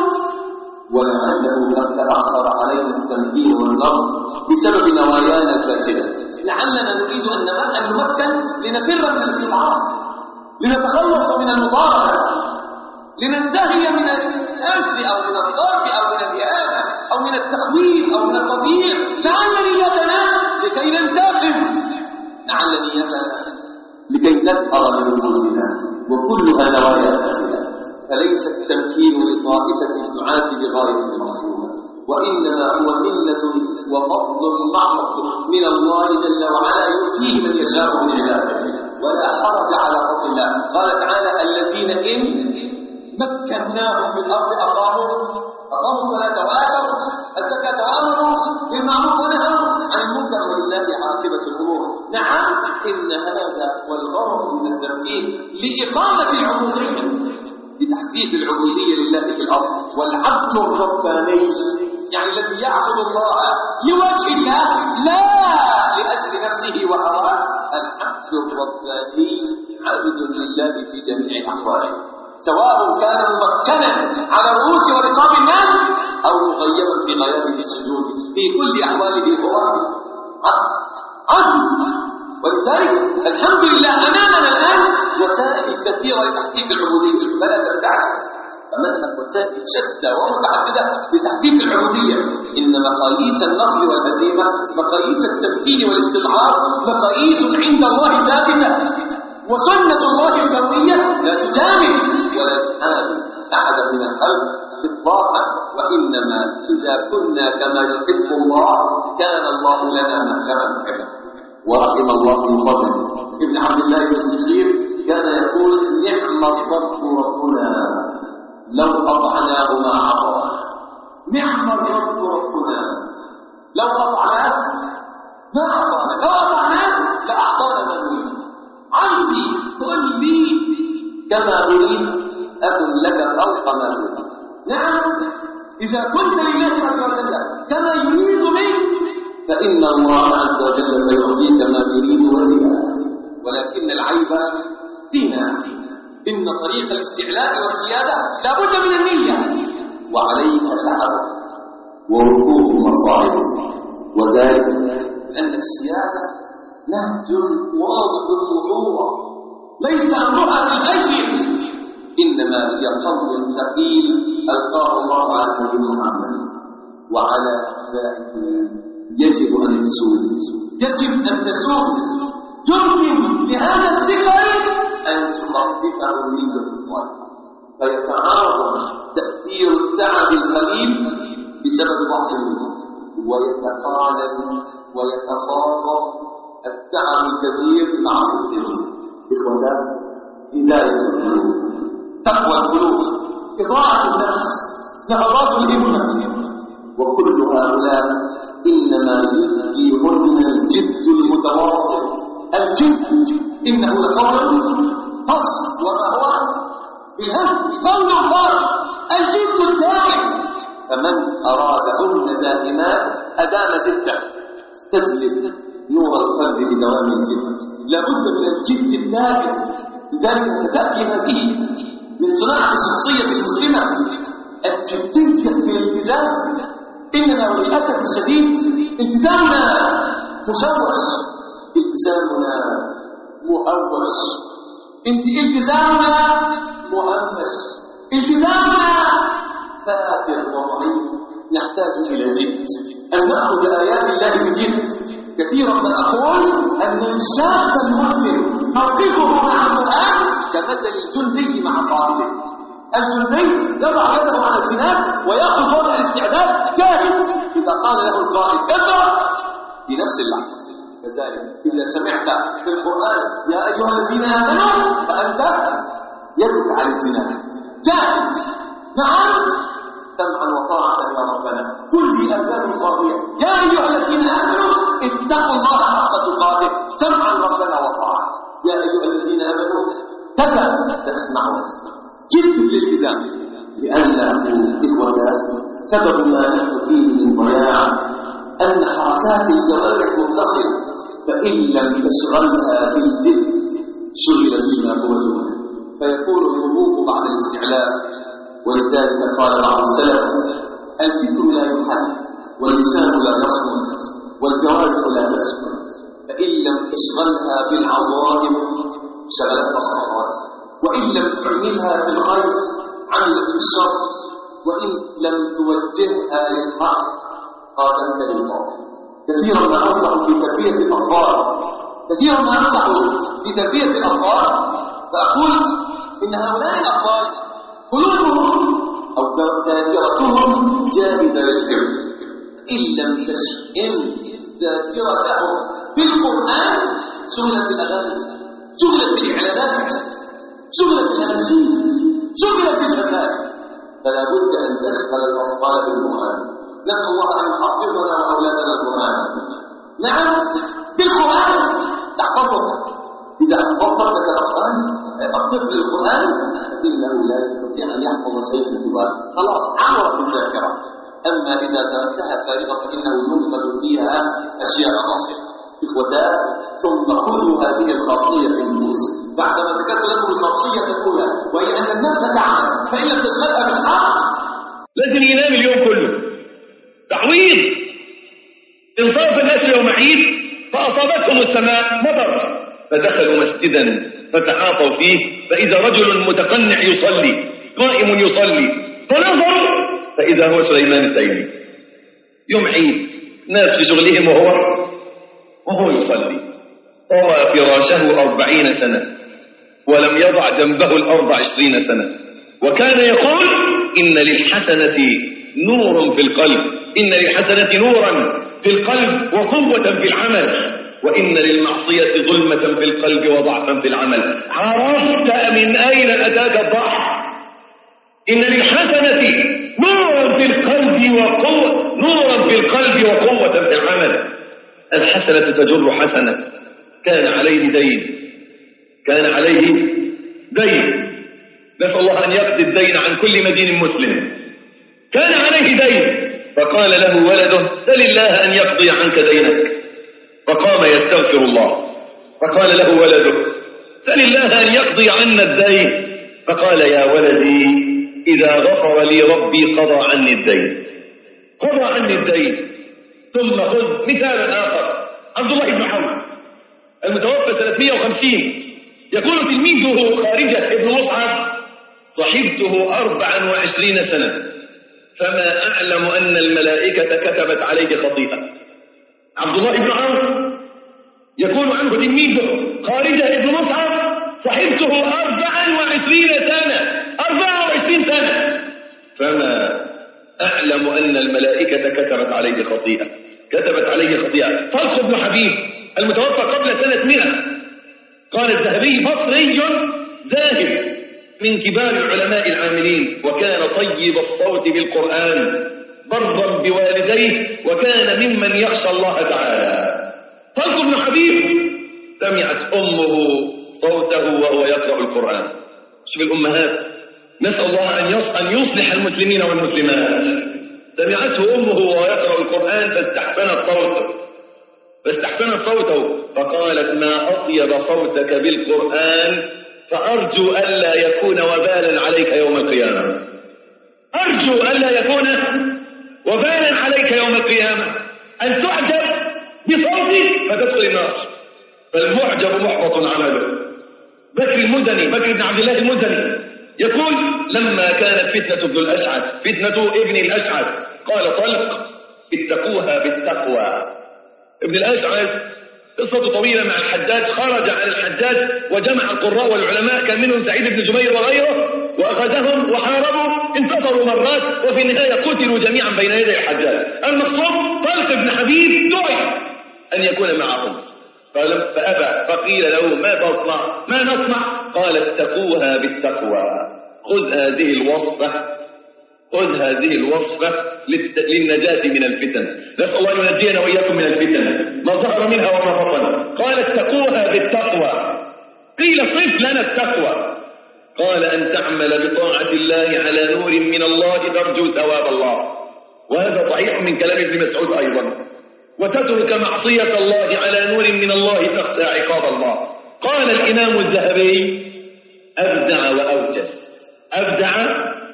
ولعله قد تأخر علينا التمكين والنصر بسبب نوايانا الفاسدة. لعلنا نريد أن نمكن لنفر من الاستضعاف، لنتخلص من المضاربة، لننتهي من الأسر أو من الضرب أو من الإهانة أو من التخويف أو من التضييع. لعل نيتنا لكي ننتقم، لعل نيتنا لكي نظهر من وجودنا، وكلها نوايا فاسدة. فليس التمكين لطائفة الدعاة بغاية المقصودة، وإنما هو منة وفضل محض من الله جل وعلا يؤتيه من يشاء من عباده، ولا حرج على فضل الله. قال تعالى الذين إن مكناهم في الأرض أقاموا أقاموا الصلاة وآتوا الزكاة وأمروا بالمعروف ونهوا عن المنكر ولله عاقبة الأمور. نعم، إن هذا والغرض من التمكين لإقامة العبودية، لتحقيق العبودية لله في الأرض. والعبد الرباني يعني الذي يعبد الله لوجه الله لا لأجل نفسه وهواه. العبد الرباني عبد لله في جميع أحواله، سواء كان ممكنا على رؤوس ورقاب الناس أو مغيبا في غيابه السجود، في كل أحواله هو عبد عبد. ولذلك الحمد لله أمامنا الآن وسائل كثيرة لتحقيق العبودية، فلا تبتعد. أمامنا وسائل شتى ومتعددة لتحقيق العبودية. إن مقاييس النصر والهزيمة، مقاييس التمكين والاستضعاف، مقاييس عند الله ثابتة. وسنة الله الكونية لا تجامل ولا تآمن أحدا من الخلق إطلاقا، وإنما إذا كنا كما يحب الله كان الله لنا كما نحب. ورحم الله الفضل ابن عبد الله بن الزبير كان يقول: نعم الرب ربنا لو أطعناه ما عصانا. نعم الرب ربنا لو أطعناه ما عصانا، لو أطعناه لأعطانا ما نريد. عندي قل لي كما أريد أكن لك فوق ما أريد. نعم، إذا كنت لله عز وجل كما يريد منك فإن الله عز وجل سيعطيك ما تريد وزيادة. ولكن العيب فينا إن طريق الاستعلاء والسيادة لا بد من النية، وعليك العبد وركوب المصائب، وذلك أن السياسة نهج واضح الوضوح ليس أمرها بالأيد، إنما هي قول ثقيل ألقاه الله على النبي محمد وعلى أتباعه. يجب أن تسود، يجب أن تسود. يمكن لهذا الذكر أن تخففه نية الصالح، فيتعارض تأثير التعب القليل بسبب ضعف النية، ويتقالب ويتصاغر التعب الكبير مع صدق الرزق. إخوتات، هداية القلوب، تقوى القلوب، إضاعة النفس، نهضات الهمة، وكل هؤلاء إنما يجيهن الجد المتواصل. الجد إنه لقول فصل، وما هو بالهم قول الله الجد الدائم. فمن أرادهن دائمات أدام جدا، استجلب نور القلب بدوام الجد. لابد من الجد الدائم، لذلك ستأتي هذه من صناعة الشخصية المسلمة الجدية في الالتزام. إننا وللأسف الشديد التزامنا مشوش، التزامنا مهوش، التزامنا مهمش، التزامنا فاتر وضعيف. نحتاج إلى جد، أن نأخذ آيات الله بجد. كثيرا ما أقول أن الشاب المسلم موقفه مع القرآن كمثل الجندي مع قائده. الجندي يضع يده على الزناد ويأخذ وضع الاستعداد جاهز، إذا قال له القائد اقرأ في نفس اللحظة. كذلك إذا سمعت في القرآن يا أيها الذين آمنوا فأنت يدك على الزناد جاهز. نعم، سمعا وطاعة يا ربنا، كل أذان طاغية. يا أيها الذين آمنوا اتقوا الله حق تقاته، سمعا ربنا وطاعة. يا أيها الذين آمنوا كذا تسمع واسمع. جد الالتزام، لأنه إخوة سبب ما نحن فيه من ضياع أن حركات الجوارح متصلة، فإن لم تشغلها بالجد شغلت بما هو شغل، فيكون الهبوط بعد الاستعلاء. ولذلك قال بعض السلف: الفكر لا يحد، واللسان لا يصمت، والجوارح لا تسكن، فإن لم تشغلها بالعظائم شغلتها الصغائر، وإن لم تعملها بالخير عملت في الشر، وإن لم توجهها للحق قادمت للباطل. كثيرا ما أنصح في تربية الأطفال، كثيرا ما أنصح في تربية الأطفال فأقول إن هؤلاء الأطفال قلوبهم أو ذاكرتهم جاهدة للحفظ، إن لم تشئم ذاكرتهم بالقرآن شغلت بالأغاني، شغلت بالإعلانات، شغلت بالأناشيد، شغلت بالفتاة. فلا بد أن تشغل الأطفال بالقرآن. نسأل الله أن يحفظنا وأولادنا القرآن. نعم، بالقرآن تحفظك. إذا حفظت لك الأطفال الطفل القرآن إنه لا يستطيع أن يحفظ شيئا سواه، خلاص عمرت الذاكرة. أما إذا تركتها فارغة فإنه ينقذ فيها أشياء قصيرة. إخوتان، ثم خذوا هذه الخاصية في النفوس. بعدما ذكرت لكم الخاصية الأولى وهي أن النفس تعمل، فإن لم تشغلها بالحق لازم ينام اليوم كله. تعويض. انصاف الناس يوم عيد فأصابتهم السماء مطر، فدخلوا مسجدا فتحاطوا فيه، فإذا رجل متقنع يصلي قائم يصلي، فنظروا فإذا هو سليمان التيمي. يوم عيد، ناس في شغلهم وهو وهو يصلي. طوى فراشه أربعين سنة ولم يضع جنبه الأرض عشرين سنة. وكان يقول إن للحسنة نور في القلب، إن للحسنة نورا في القلب وقوة في العمل، وإن للمعصية ظلمة في القلب وضعفا في العمل. عرفت من أين أتاك الضعف؟ إن للحسنة نورا في القلب وقوة نورا في القلب وقوة في العمل. الحسنة تجر حسنة. كان عليه دين كان عليه دين نسأل الله أن يقضي الدين عن كل مدين مسلم. كان عليه دين فقال له ولده سل الله أن يقضي عنك دينك، فقام يستغفر الله. فقال له ولده سل الله أن يقضي عنا الدين، فقال يا ولدي إذا غفر لي ربي قضى عني الدين قضى عني الدين. ثم خذ مثالا آخر، عبد الله بن عوف المتوفى ثلاثمائة وخمسين، يقول تلميذه خارجة ابن مصعب صحبته أربعا وعشرين سنة فما أعلم أن الملائكة كتبت عليه خطيئة. عبد الله بن عوف يقول عنه تلميذه خارجة ابن مصعب صحبته أربعا وعشرين سنة أربعة وعشرين سنة فما أعلم أن الملائكة كتبت عليه خطيئة كتبت عليه خطيئة. طلق بن حبيب المتوفى قبل سنة مئة، قال الذهبي بصري زاهد من كبار العلماء العاملين، وكان طيب الصوت بالقرآن برا بوالديه، وكان ممن يخشى الله تعالى. طلق بن حبيب سمعت أمه صوته وهو يقرأ القرآن. شوف الأمهات، نسأل الله أن يصلح المسلمين والمسلمات. سمعته أمه وهو يقرأ القرآن فاستحسنت صوته فاستحسنت صوته فقالت ما أطيب صوتك بالقرآن، فأرجو ألا يكون وبالا عليك يوم القيامة أرجو ألا يكون وبالا عليك يوم القيامة أن تعجب بصوتي فتدخل النار. فالمعجب محبط عمله. بكر المزني بكر بن عبد الله المزني يقول لما كانت فتنة ابن الأشعث فتنة ابن الأشعث قال طلق اتقوها بالتقوى. ابن الأشعث قصة طويلة مع الحجاج، خرج عن الحجاج وجمع القراء والعلماء كان منهم سعيد بن جبير وغيره، وأخذهم وحاربوا، انتصروا مرات وفي النهاية قتلوا جميعا بين يدي الحجاج. المقصود طلق بن حبيب دعي أن يكون معهم فأبى، فقيل له ما تصنع ما نصنع؟ قال اتقوها بالتقوى. خذ هذه الوصفة خذ هذه الوصفة للنجاة من الفتن. نسأل الله أن ينجينا وإياكم من الفتن ما ظهر منها وما بطن. قال اتقوها بالتقوى. قيل صف لنا التقوى. قال أن تعمل بطاعة الله على نور من الله ترجو ثواب الله، وهذا صحيح من كلام ابن مسعود أيضا، وتترك معصية الله على نور من الله تخشى عقاب الله. قال الإمام الذهبي أبدع وأوجز أبدع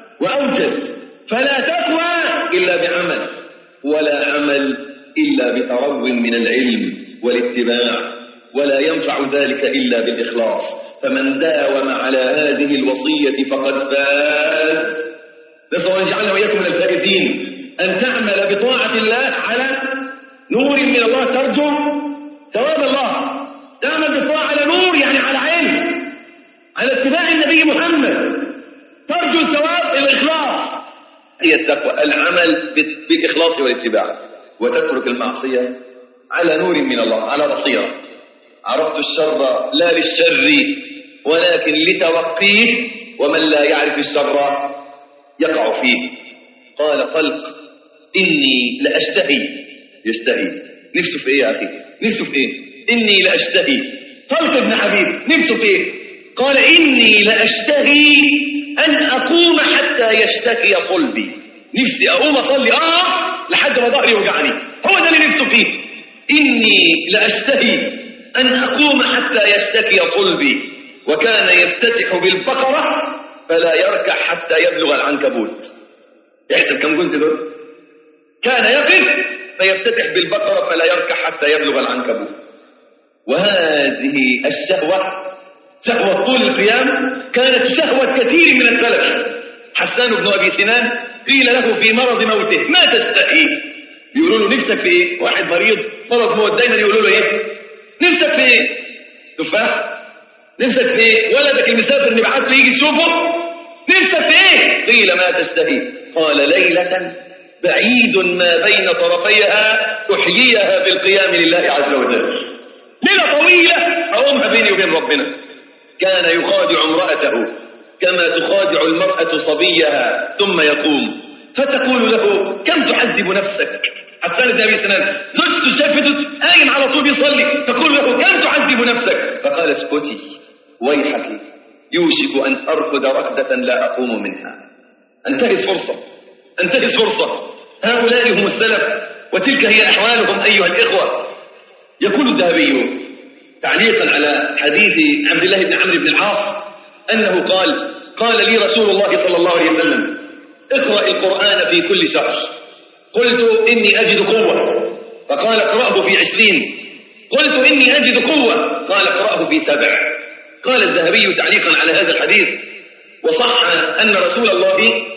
وأوجز فلا تقوى إلا بعمل، ولا عمل إلا بترو من العلم والاتباع، ولا ينفع ذلك إلا بالإخلاص. فمن داوم على هذه الوصية فقد فاز. نسأل الله أن يجعلنا وإياكم من الفائزين. أن تعمل بطاعة الله على نور من الله ترجو ثواب الله. تعمل بطاعة على نور يعني على علم، على اتباع النبي محمد، ترجو الثواب الإخلاص. هي التقوى العمل بالإخلاص والاتباع، وتترك المعصية على نور من الله، على بصيرة. عرفت الشر لا للشر ولكن لتوقيه، ومن لا يعرف الشر يقع فيه. قال طلق إني لأشتهي يشتهي نفسه في إيه يا أخي؟ نفسه في إيه؟ إني لأشتهي. طلق ابن حبيب نفسه في إيه؟ قال إني لأشتهي أن أقوم حتى يشتكي صلبي. نفسي أقوم أصلي آه لحد ما ظهري يوجعني، هو ده اللي نفسه فيه. إني لأشتهي أن أقوم حتى يشتكي صلبي. وكان يفتتح بالبقرة فلا يركع حتى يبلغ العنكبوت. يحسب كم جزء دول؟ كان يقف فيفتتح بالبقرة فلا يركع حتى يبلغ العنكبوت. وهذه الشهوة شهوة طول القيام كانت شهوة كثير من السلف. حسان بن أبي سنان قيل له في مرض موته ما تشتهي؟ يقولوا له نفسك في إيه؟ واحد مريض مرض موت دايما يقولوا له إيه؟ نفسك في إيه؟ تفاح؟ نفسك في ايه؟ ولدك المسافر نبعث له يجي تشوفه؟ نفسك في ايه؟ قيل ما تشتهي؟ قال ليلة بعيد ما بين طرفيها أحييها بالقيام لله عز وجل. ليلة طويلة أقومها بيني وبين ربنا. كان يخادع امرأته كما تخادع المرأة صبيها ثم يقوم فتقول له كم تعذب نفسك؟ حسان بن أبي سنان زوجته شافته قايم على طول يصلي تقول له كم تعذب نفسك؟ فقال اسكتي ويحك يوشك أن أرفض ركضة لا أقوم منها. انتهز فرصة انتهز فرصة. هؤلاء هم السلف وتلك هي أحوالهم أيها الإخوة. يقول الذهبي تعليقا على حديث عبد الله بن عمرو بن العاص أنه قال قال لي رسول الله صلى الله عليه وسلم اقرأ القرآن في كل شهر. قلت إني أجد قوة فقال اقرأه في عشرين. قلت إني أجد قوة قال اقرأه في سبع. قال الذهبي تعليقا على هذا الحديث وصح أن رسول الله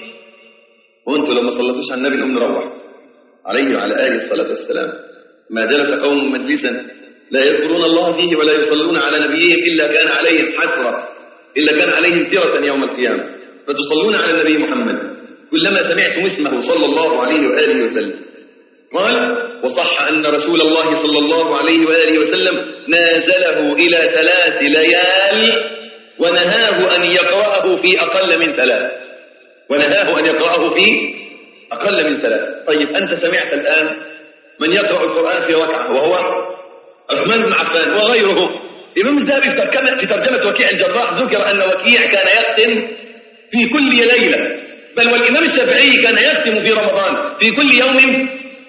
وانتم لما صلتوش على النبي نقوم نروح عليه وعلى آله الصلاة والسلام ما جلس قوم مجلسا لا يذكرون الله فيه ولا يصلون على نبيهم إلا كان عليهم حسرة إلا كان عليهم تيرة يوم القيامة فتصلون على النبي محمد كلما سمعتم اسمه صلى الله عليه وآله وسلم. قال وصح أن رسول الله صلى الله عليه وآله وسلم نازله إلى ثلاث ليال ونهاه أن يقرأه في أقل من ثلاث ونهاه أن يقرأه في أقل من ثلاث. طيب أنت سمعت الآن من يقرأ القرآن في ركعة وهو عثمان بن عفان وغيره. الإمام الذهبي في ترجمة وكيع الجراح ذكر أن وكيع كان يختم في كل ليلة بل والإمام الشافعي كان يختم في رمضان في كل يوم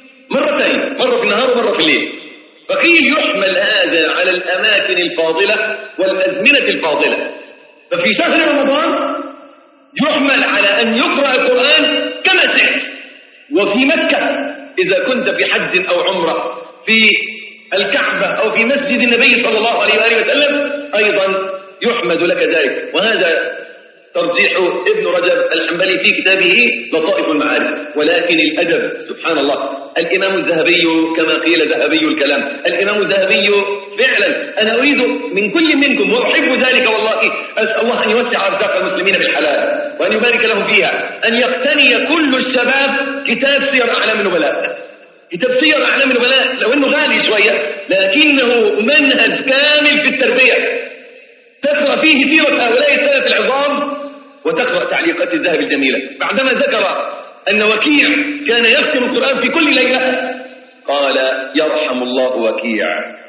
مرتين مرة في النهار ومرة في الليل. فقيل يحمل هذا على الأماكن الفاضلة والأزمنة الفاضلة. ففي شهر رمضان يحمل على أن يقرأ القرآن كما شئت. وفي مكة إذا كنت في حج أو عمرة في الكعبة أو في مسجد النبي صلى الله عليه وآله وسلم أيضا يحمد لك ذلك. وهذا ترجيح ابن رجب الحنبلي في كتابه لطائف المعارف. ولكن الأدب سبحان الله الإمام الذهبي كما قيل ذهبي الكلام الإمام الذهبي فعلا أنا أريد من كل منكم وأحب ذلك والله أسأل الله أن يوسع أرزاق المسلمين بالحلال وأن يبارك لهم فيها أن يقتني كل الشباب كتاب سير أعلام النبلاء. كتاب سير أعلام النبلاء لو أنه غالي شوية لكنه منهج كامل في التربية تقرأ فيه سيرة هؤلاء الثلاث العظام وتقرأ تعليقات الذهب الجميلة. بعدما ذكر أن وكيع كان يختم القرآن في كل ليلة قال يرحم الله وكيع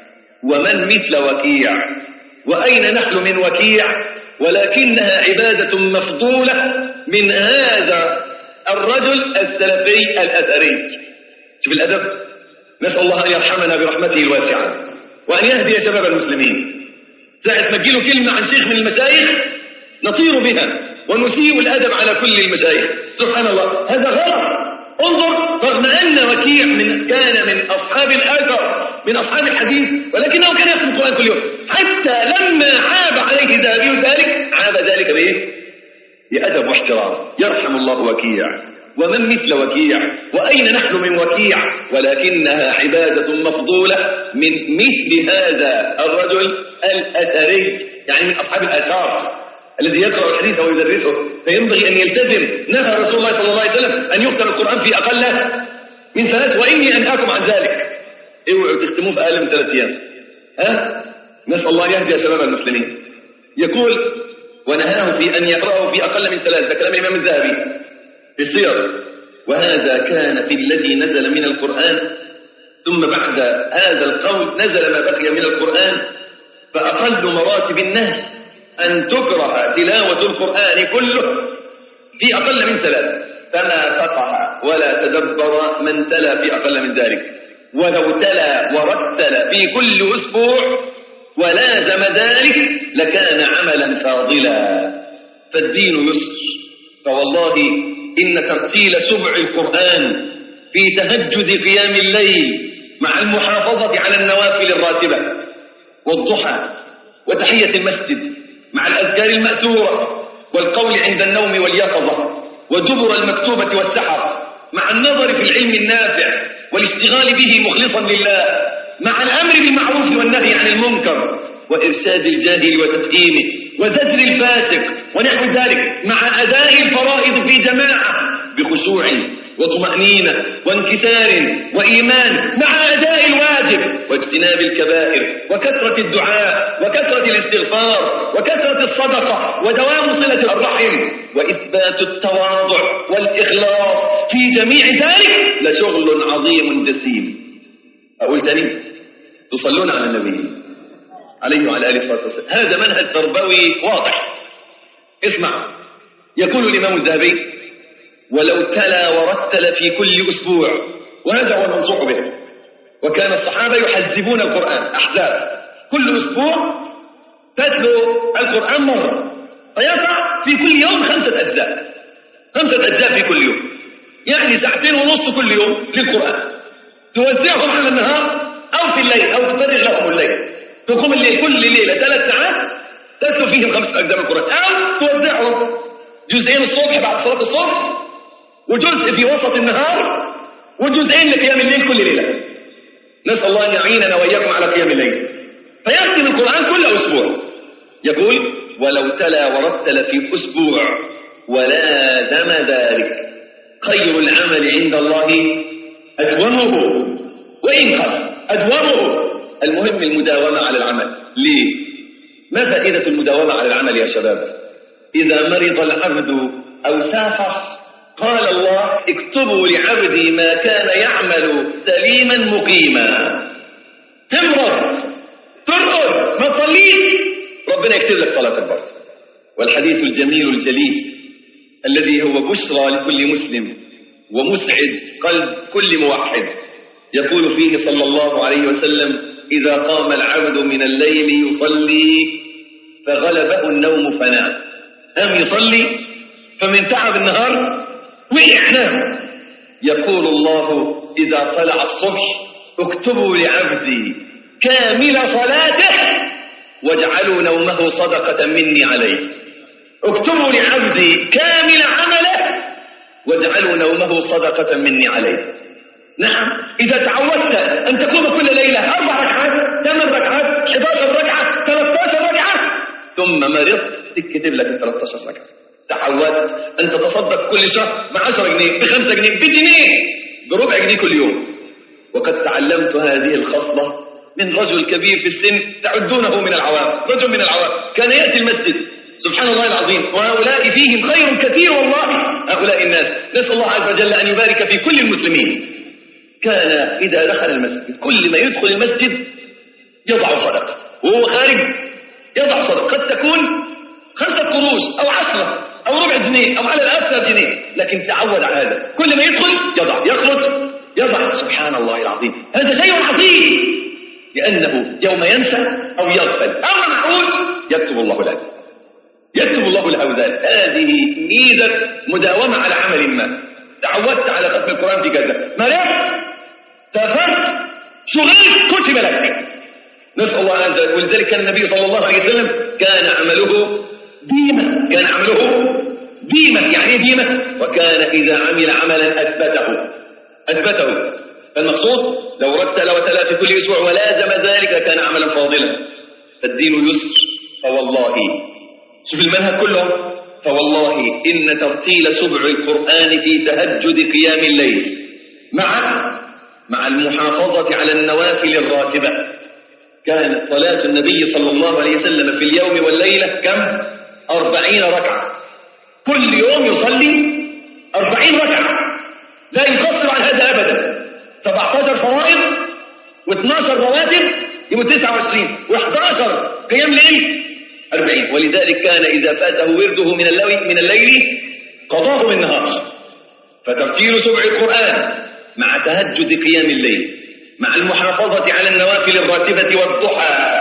ومن مثل وكيع وأين نحن من وكيع ولكنها عبادة مفضولة من هذا الرجل السلفي الأثري. شوف الأدب. نسأل الله أن يرحمنا برحمته الواسعة وأن يهدي شباب المسلمين. ساعة ما تجيله كلمة عن شيخ من المشايخ نطير بها ونسيء الأدب على كل المشايخ. سبحان الله هذا غلط. انظر رغم أن وكيع من كان من أصحاب الأثر من أصحاب الحديث ولكنه كان يختم القرآن كل يوم حتى لما عاب عليه ذهبي ذلك عاب ذلك بإيه؟ بأدب واحترام. يرحم الله وكيع ومن مثل وكيع وأين نحن من وكيع ولكنها عبادة مفضولة من مثل هذا الرجل الأثري يعني من أصحاب الآثار الذي يقرأ الحديث ويدرسه فينبغي أن يلتزم. نهى رسول الله صلى الله عليه وسلم أن يختم القرآن في أقل من ثلاث وإني أنهاكم عن ذلك. اوعوا تختموه في أقل من ثلاث أيام. ها؟ نسأل الله يهدي شباب المسلمين. يقول ونهاه في أن يقرأه في أقل من ثلاث. ده كلام الإمام الذهبي في السير. وهذا كان في الذي نزل من القرآن ثم بعد هذا القول نزل ما بقي من القرآن فأقل مراتب النهي أن تكره تلاوة القرآن كله في أقل من ثلاث. فما فقه ولا تدبر من تلا في أقل من ذلك ولو تلا ورتل في كل أسبوع ولازم ذلك لكان عملا فاضلا. فالدين يسر. فوالله إن ترتيل سبع القرآن في تهجد قيام الليل مع المحافظة على النوافل الراتبة والضحى وتحية المسجد مع الأذكار المأثورة والقول عند النوم واليقظة ودبر المكتوبة والسحر مع النظر في العلم النافع والاشتغال به مخلصا لله مع الأمر بالمعروف والنهي عن المنكر وإرشاد الجاهل وتفهيمه وزجر الفاسق ونحو ذلك، مع أداء الفرائض في جماعة بخشوع وطمأنينة وانكسار وإيمان، مع أداء الواجب واجتناب الكبائر وكثرة الدعاء وكثرة الاستغفار وكثرة الصدقة ودوام صلة الرحم وإثبات التواضع والإخلاص في جميع ذلك لشغل عظيم جسيم. أقول تاني، تصلون على النبي عليه وعلى آله الصلاة والسلام، هذا منهج تربوي واضح. اسمع، يقول الإمام الذهبي: ولو تلا ورتل في كل أسبوع، وهذا هو المنصوح به، وكان الصحابة يحذبون القرآن أحزاب، كل أسبوع تتلو القرآن مرة، فيقع في كل يوم خمسة أجزاء، خمسة أجزاء في كل يوم، يعني ساعتين ونص كل يوم للقرآن، توزعهم على النهار أو في الليل أو تفرغ لهم الليل، تقوم الليل كل ليلة ثلاث ساعات تتلو فيهم خمسة أجزاء من القرآن، أو توزعهم جزئين الصبح بعد صلاة الصبح، وجزء في وسط النهار، وجزئين لقيام الليل كل ليلة. نسأل الله أن يعيننا وإياكم على قيام الليل. فيختم القرآن كل أسبوع. يقول: ولو تلا ورتل في أسبوع ولازم ذلك خير العمل عند الله أدومه وإن قل أدومه. المهم المداومة على العمل. ليه؟ ما فائدة المداومة على العمل يا شباب؟ إذا مرض العبد أو سافر قال الله: اكتبوا لعبدي ما كان يعمل سليما مقيما. تمرض ترقد ما تصليش، ربنا يكتب لك صلاة البرد. والحديث الجميل الجليل الذي هو بشرى لكل مسلم ومسعد قلب كل موحد، يقول فيه صلى الله عليه وسلم: إذا قام العبد من الليل يصلي فغلبه النوم فنام. قام يصلي فمن تعب النهار وقع نام. يقول الله: إذا طلع الصبح اكتبوا لعبدي كامل صلاته واجعلوا نومه صدقة مني عليه. اكتبوا لعبدي كامل عمله واجعلوا نومه صدقة مني عليه. نعم، إذا تعودت أن تقوم كل ليلة أربع ركعات، ثمان ركعات، إحدى عشرة ركعة، ثلاثة عشر ركعة، ثم مرضت تكتب لك ثلاثة عشر ركعة. تعودت أن تتصدق كل شهر بعشرة جنيه، بخمسة جنيه، بجنيه، بربع جنيه كل يوم. وقد تعلمت هذه الخصلة من رجل كبير في السن تعدونه من العوام، رجل من العوام كان يأتي المسجد، سبحان الله العظيم، وهؤلاء فيهم خير كثير والله. هؤلاء الناس نسأل الله عز وجل أن يبارك في كل المسلمين. كان إذا دخل المسجد كل ما يدخل المسجد يضع صدقة، وهو خارج يضع صدقة، قد تكون خمسة قروش أو عشرة أو ربع جنيه أو على الأكثر جنيه، لكن تعود على هذا، كل ما يدخل يضع، يخرج يضع. سبحان الله العظيم، هذا شيء عظيم، لأنه يوم ينسى أو يغفل أو معوز يكتب الله له، يكتب الله له ذلك. هذه ميزة مداومة على عمل ما. تعودت على ختم القرآن في كذا، مرضت، سافرت، شغلت، كتب لك. نسأل الله عز وجل. ولذلك كان النبي صلى الله عليه وسلم كان عمله ديمة، كان عمله ديمة. يعني ديمة؟ وكان إذا عمل عملا أثبته أثبته. فالمقصود لو رتل وتلا في كل أسبوع ولازم ذلك كان عملا فاضلا. فالدين يسر، فوالله شوف المنهج كله، فوالله إن ترتيل سبع القرآن في تهجد قيام الليل مع مع المحافظة على النوافل الراتبة. كانت صلاة النبي صلى الله عليه وسلم في اليوم والليلة كم؟ أربعين ركعة. كل يوم يصلي أربعين ركعة، لا يقصر عن هذا أبدا. سبعة عشر فرائض واثني عشر رواتب يبقى تسعة وعشرين، وإحدى عشر قيام ليل أربعين. ولذلك كان إذا فاته ورده من الليل من الليل قضاه من نهار. فترتيل سبع القرآن مع تهجد قيام الليل مع المحافظة على النوافل الراتبة والضحى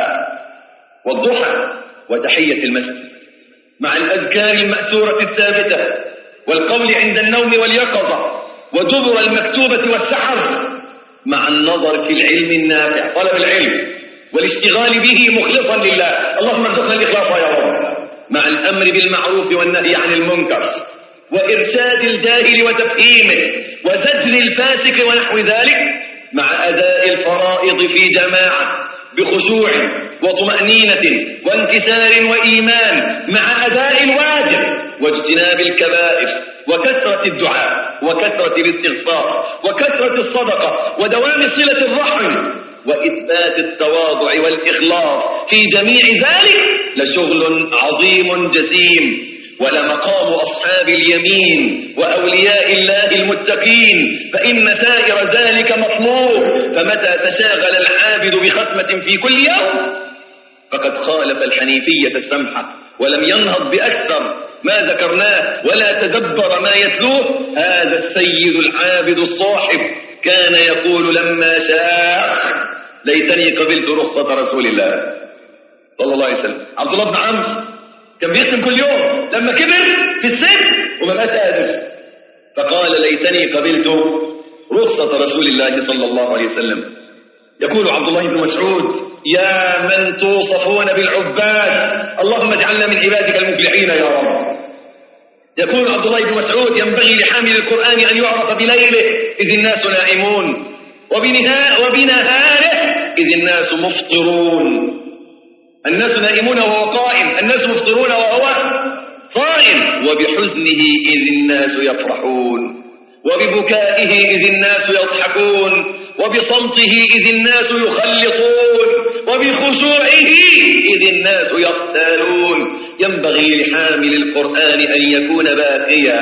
والضحى وتحية المسجد مع الأذكار المأثورة الثابتة والقول عند النوم واليقظة ودبر المكتوبة والسحر مع النظر في العلم النافع، طلب العلم والاشتغال به مخلصا لله، اللهم ارزقنا الإخلاص يا رب، مع الأمر بالمعروف والنهي عن المنكر وإرشاد الجاهل وتفهيمه وزجر الفاسق ونحو ذلك، مع أداء الفرائض في جماعة بخشوع وطمأنينة وانكسار وإيمان مع أداء الواجب واجتناب الكبائر وكثرة الدعاء وكثرة الاستغفار وكثرة الصدقة ودوام صلة الرحم وإثبات التواضع والإخلاص في جميع ذلك لشغل عظيم جسيم، ولمقام أصحاب اليمين وأولياء الله المتقين، فإن سائر ذلك مطلوب. فمتى تشاغل العابد بختمة في كل يوم فقد خالف الحنيفية السمحة ولم ينهض بأكثر ما ذكرناه ولا تدبر ما يتلوه. هذا السيد العابد الصاحب كان يقول لما شاخ ليتني قبلت رخصة رسول الله صلى الله عليه وسلم. عبد الله بن عمرو كان بيختم كل يوم، لما كبر في السن وما بقاش قادر فقال ليتني قبلت رخصة رسول الله صلى الله عليه وسلم. يقول عبد الله بن مسعود يا من توصفون بالعباد اللهم اجعلنا من عبادك المفلحين يا رب. يقول عبد الله بن مسعود ينبغي لحامل القرآن أن يعرف بليله إذ الناس نائمون وبنهاره إذ الناس مفطرون. الناس نائمون وهو قائم، الناس مفطرون وهو صائم. وبحزنه إذ الناس يفرحون وببكائه إذ الناس يضحكون وبصمته إذ الناس يخلطون وبخشوعه إذ الناس يقتالون. ينبغي لحامل القرآن أن يكون باقيا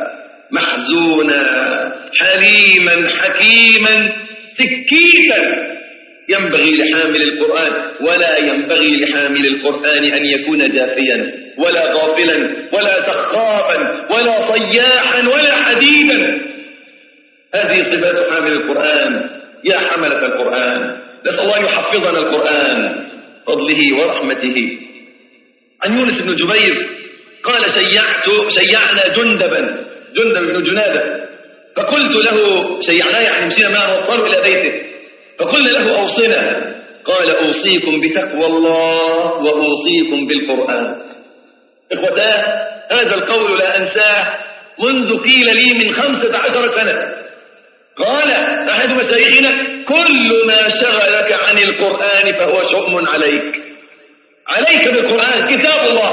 محزونا حليما حكيما سكيتا. ينبغي لحامل القرآن ولا ينبغي لحامل القرآن أن يكون جافيا ولا غافلا ولا سخافا ولا صياحا ولا حديدا. هذه صفات حامل القرآن. يا حملة القرآن نسأل الله يحفظنا القرآن فضله ورحمته. عن يونس بن جبير قال شيعت شيعنا جندبا جندب بن جنادة فقلت له شيعناه يعني مشينا معه وصلوا إلى بيته فقلنا له أوصنا قال أوصيكم بتقوى الله وأوصيكم بالقرآن. إخوتاه هذا القول لا أنساه منذ قيل لي من خمسة عشر سنة. قال أحد مشايخنا كل ما شغلك عن القرآن فهو شؤم عليك عليك بالقرآن كتاب الله.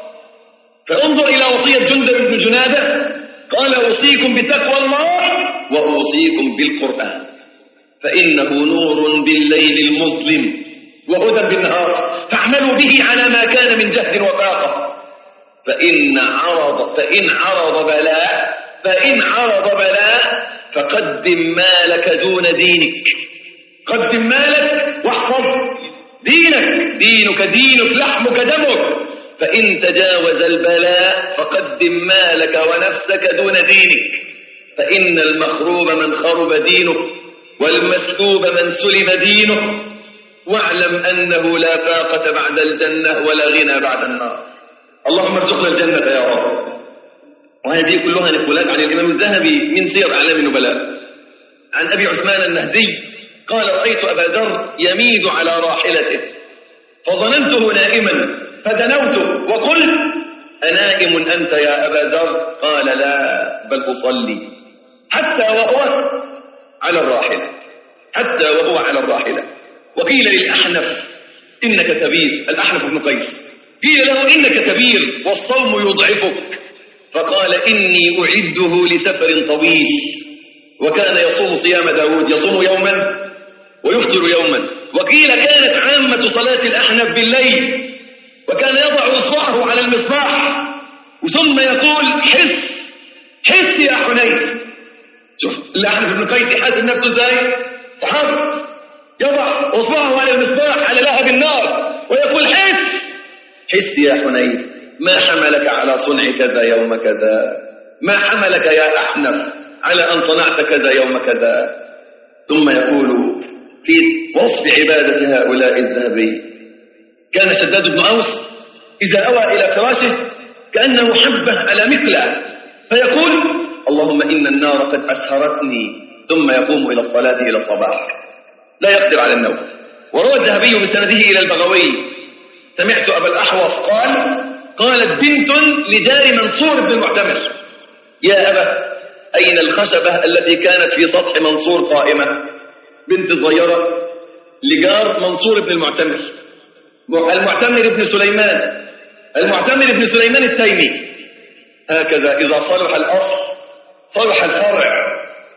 فانظر إلى وصية جندب بن جنادة قال أوصيكم بتقوى الله وأوصيكم بالقرآن فإنه نور بالليل المظلم وهدى بالنهار فاعملوا به على ما كان من جهد وفاقة. فإن عرض فإن عرض بلاء فإن عرض بلاء فقدم مالك دون دينك. قدم مالك واحفظ دينك. دينك دينك لحمك دمك. فإن تجاوز البلاء فقدم مالك ونفسك دون دينك. فإن المخروب من خرب دينه والمسلوب من سلب دينه. واعلم أنه لا فاقة بعد الجنة ولا غنى بعد النار. اللهم ارزقنا الجنة يا رب. وهذه كلها نقولات عن الإمام الذهبي من سير أعلام النبلاء. عن أبي عثمان النهدي قال رأيت أبا ذر يميد على راحلته فظننته نائما فدنوت وقلت أنائم أنت يا أبا ذر؟ قال لا بل أصلي. حتى وهو على الراحلة حتى وهو على الراحلة. وقيل للأحنف إنك كبير. الأحنف بن قيس قيل له إنك كبير والصوم يضعفك فقال إني أعده لسفر طويل. وكان يصوم صيام داود يصوم يوما ويفطر يوما. وقيل كانت عامة صلاة الأحنف بالليل وكان يضع إصبعه على المصباح ثم يقول حس حس يا حنيف. شوف الأحنف بن قيس حاسب نفسه ازاي؟ صحابي يضع إصبعه على المصباح على لهب النار ويقول حس حس يا حنيف ما حملك على صنع كذا يوم كذا؟ ما حملك يا أحنف على أن صنعت كذا يوم كذا؟ ثم يقول في وصف عبادة هؤلاء الذهبي كان شداد بن أوس إذا أوى إلى فراشه كأنه حبه على مثله فيقول اللهم إن النار قد أسهرتني ثم يقوم إلى الصلاة إلى الصباح لا يقدر على النوم. وروى الذهبي بسنده إلى البغوي سمعت أبا الأحوص قال قالت بنت لجار منصور بن المعتمر يا أبا أين الخشبة التي كانت في سطح منصور قائمة؟ بنت صغيرة لجار منصور بن المعتمر المعتمر بن سليمان المعتمر بن سليمان التيمي. هكذا إذا صلح الأصل صلح الفرع.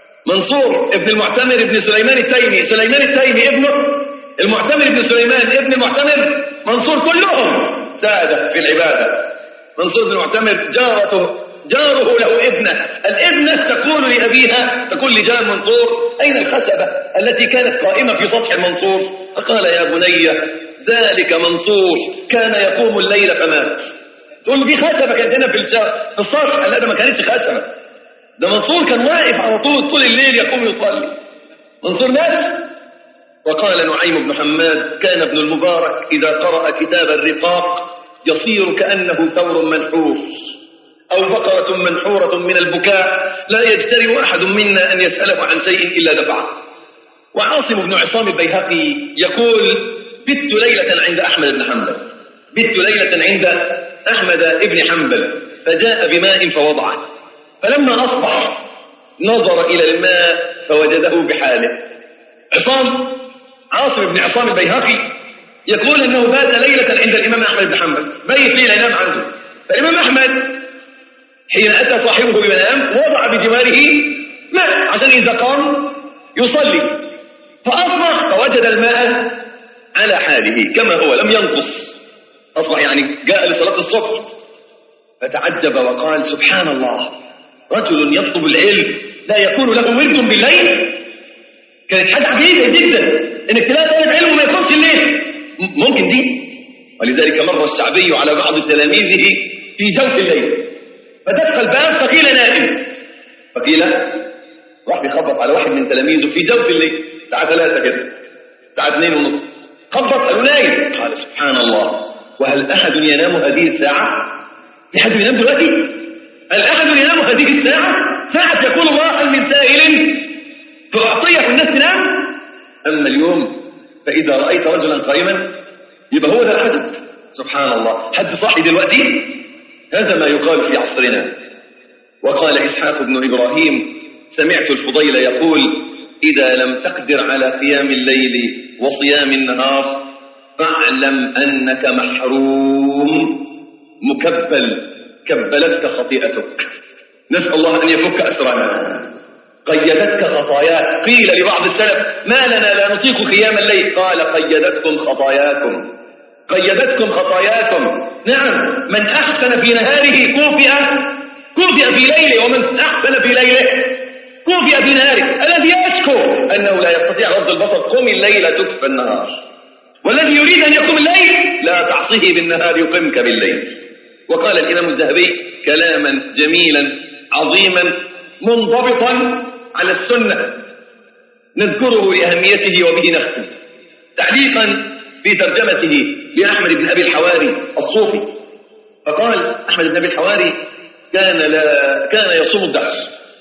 منصور ابن المعتمر بن سليمان التيمي، سليمان التيمي ابنه، المعتمر بن سليمان ابن المعتمر، منصور، كلهم سادة في العبادة. منصور بن المعتمر جارته جاره له ابنة، الابنة تقول لأبيها، تقول لجار منصور: أين الخشبة التي كانت قائمة في سطح المنصور؟ فقال: يا بني ذلك منصور كان يقوم الليل فمات. تقول له: دي خشبة كانت هنا في السطح. لا، ده ما كانتش خشبة، ده منصور كان واقف على طول طول الليل يقوم يصلي. منصور مات. وقال نعيم بن حماد: كان ابن المبارك إذا قرأ كتاب الرقاق يصير كأنه ثور منحور أو بقرة منحورة من البكاء، لا يجترئ أحد منا أن يسأله عن شيء إلا دفعه. وعاصم بن عصام البيهقي يقول: بت ليلة عند أحمد بن حنبل بت ليلة عند أحمد بن حنبل فجاء بماء فوضعه، فلما أصبح نظر إلى الماء فوجده بحاله. عصام عاصم بن عصام البيهقي يقول أنه بات ليلة عند الإمام أحمد بن حنبل، بيت ليلة ينام عنده. فالإمام أحمد حين أتى صاحبه بمنام وضع بجواره ماء عشان إذا قام يصلي، فأصبح فوجد الماء على حاله كما هو لم ينقص، أصبح يعني جاء لصلاة الصبح، فتعجب وقال: سبحان الله، رجل يطلب العلم لا يكون له ورد بالليل. كانت حاجة عجيبة جدا انك تلاقي طالب علم وما يقومش الليل، ممكن دي؟ ولذلك مر الشعبي على بعض تلاميذه في جوف الليل فدق الباب فقيل نائم، فقيل راح بيخبط على واحد من تلاميذه في جوف الليل الساعة ثلاثة كده، الساعة اثنين ونص، خبط قالوا نايم. قال: سبحان الله، وهل أحد ينام هذه الساعة؟ في حد ينام دلوقتي؟ هل أحد ينام هذه الساعة؟ ساعة يقول الله: هل من سائل فأعطيه الناس تنام؟ أما اليوم فإذا رأيت رجلا قائما يبقى هو ده الحسد. سبحان الله، حد صاحي دلوقتي؟ هذا ما يقال في عصرنا. وقال إسحاق بن إبراهيم: سمعت الفضيل يقول: إذا لم تقدر على قيام الليل وصيام النهار فاعلم أنك محروم مكبل، كبلتك خطيئتك. نسأل الله أن يفك أسرنا. قيدتك خطاياك. قيل لبعض السلف: ما لنا لا نطيق قيام الليل؟ قال: قيدتكم خطاياكم، قيدتكم خطاياكم. نعم، من أحسن في نهاره كوفئ كوفئ في ليله، ومن أحسن في ليله كوفئ في نهاره. الذي يشكو أنه لا يستطيع غض البصر قم الليل تكفى النهار، والذي يريد أن يقوم الليل لا تعصيه بالنهار يقمك بالليل. وقال الإمام الذهبي كلاما جميلا عظيما منضبطا على السنة نذكره لأهميته وبه نختم. تعليقا في ترجمته لأحمد بن أبي الحواري الصوفي، فقال أحمد بن أبي الحواري كان لا كان يصوم الدهر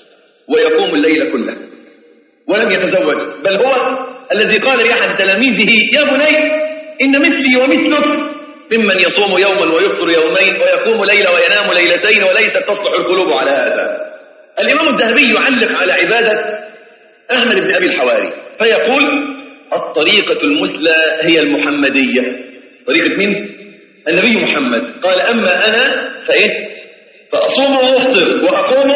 ويقوم الليل كله ولم يتزوج، بل هو الذي قال لأحد تلاميذه: يا بني إن مثلي ومثلك ممن يصوم يوما ويفطر يومين ويقوم ليلة وينام ليلتين وليست تصلح القلوب على هذا. الإمام الذهبي يعلق على عبادة أحمد بن أبي الحواري فيقول: الطريقة المثلى هي المحمدية. طريقة مين؟ النبي محمد. قال: أما أنا فإيه؟ فأصوم وأفطر وأقوم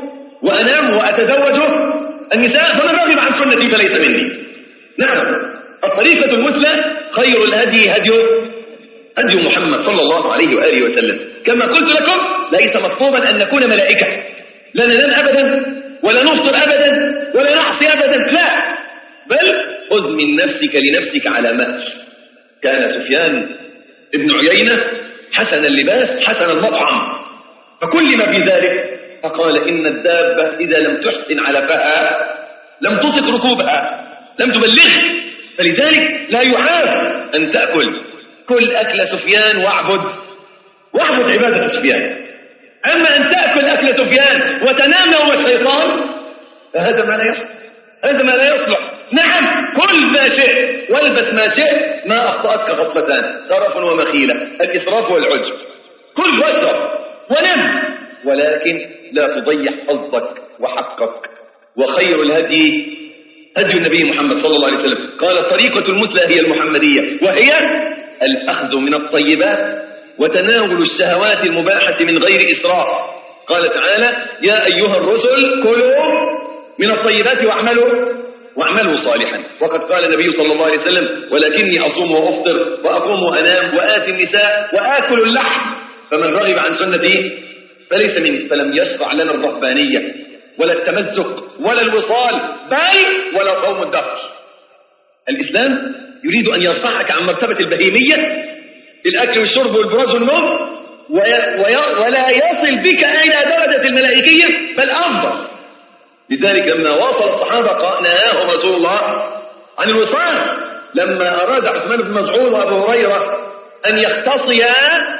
وأنام وأتزوج النساء، فمن رغب عن سنتي فليس مني. نعم، الطريقة المثلى خير الهدي هدي هدي محمد صلى الله عليه وآله وسلم. كما قلت لكم ليس مطلوبا أن نكون ملائكة، لا ننام أبدا ولا نفطر أبدا ولا نعصي أبدا، لا، بل خذ من نفسك لنفسك على مهل. كان سفيان ابن عيينة حسن اللباس حسن المطعم، فكل ما في ذلك فقال: إن الدابة إذا لم تحسن علفها لم تطق ركوبها، لم تبلغ، فلذلك لا يعاب أن تأكل. كل أكل سفيان واعبد واعبد عبادة سفيان. أما أن تأكل أكل سفيان وتنام نوم الشيطان فهذا ما لا يصلح، هذا ما لا يصلح. نعم، كل ما شئت والبس ما شئت، ما أخطأتك خصلتان: سرف ومخيلة، الإسراف والعجب. كل واشرب ونم، ولكن لا تضيع حظك وحقك. وخير الهدي هدي النبي محمد صلى الله عليه وسلم. قال: الطريقة المثلى هي المحمدية، وهي الأخذ من الطيبات وتناول الشهوات المباحة من غير إسراف. قال تعالى: يا أيها الرسل كلوا من الطيبات واعملوا واعملوا صالحا. وقد قال النبي صلى الله عليه وسلم: ولكني أصوم وأفطر وأقوم وأنام وآتي النساء وآكل اللحم، فمن رغب عن سنتي فليس مني. فلم يشرع لنا الرهبانية ولا التمزق ولا الوصال، بل ولا صوم الدهر. الإسلام يريد أن يرفعك عن مرتبة البهيمية، الأكل والشرب والبراز والنوم، ولا يصل بك إلى درجة الملائكية، بل أفضل. لذلك لما واصل الصحابة نهاهم رسول الله عن الوصال. لما أراد عثمان بن مزعون وأبو هريرة أن يختصيا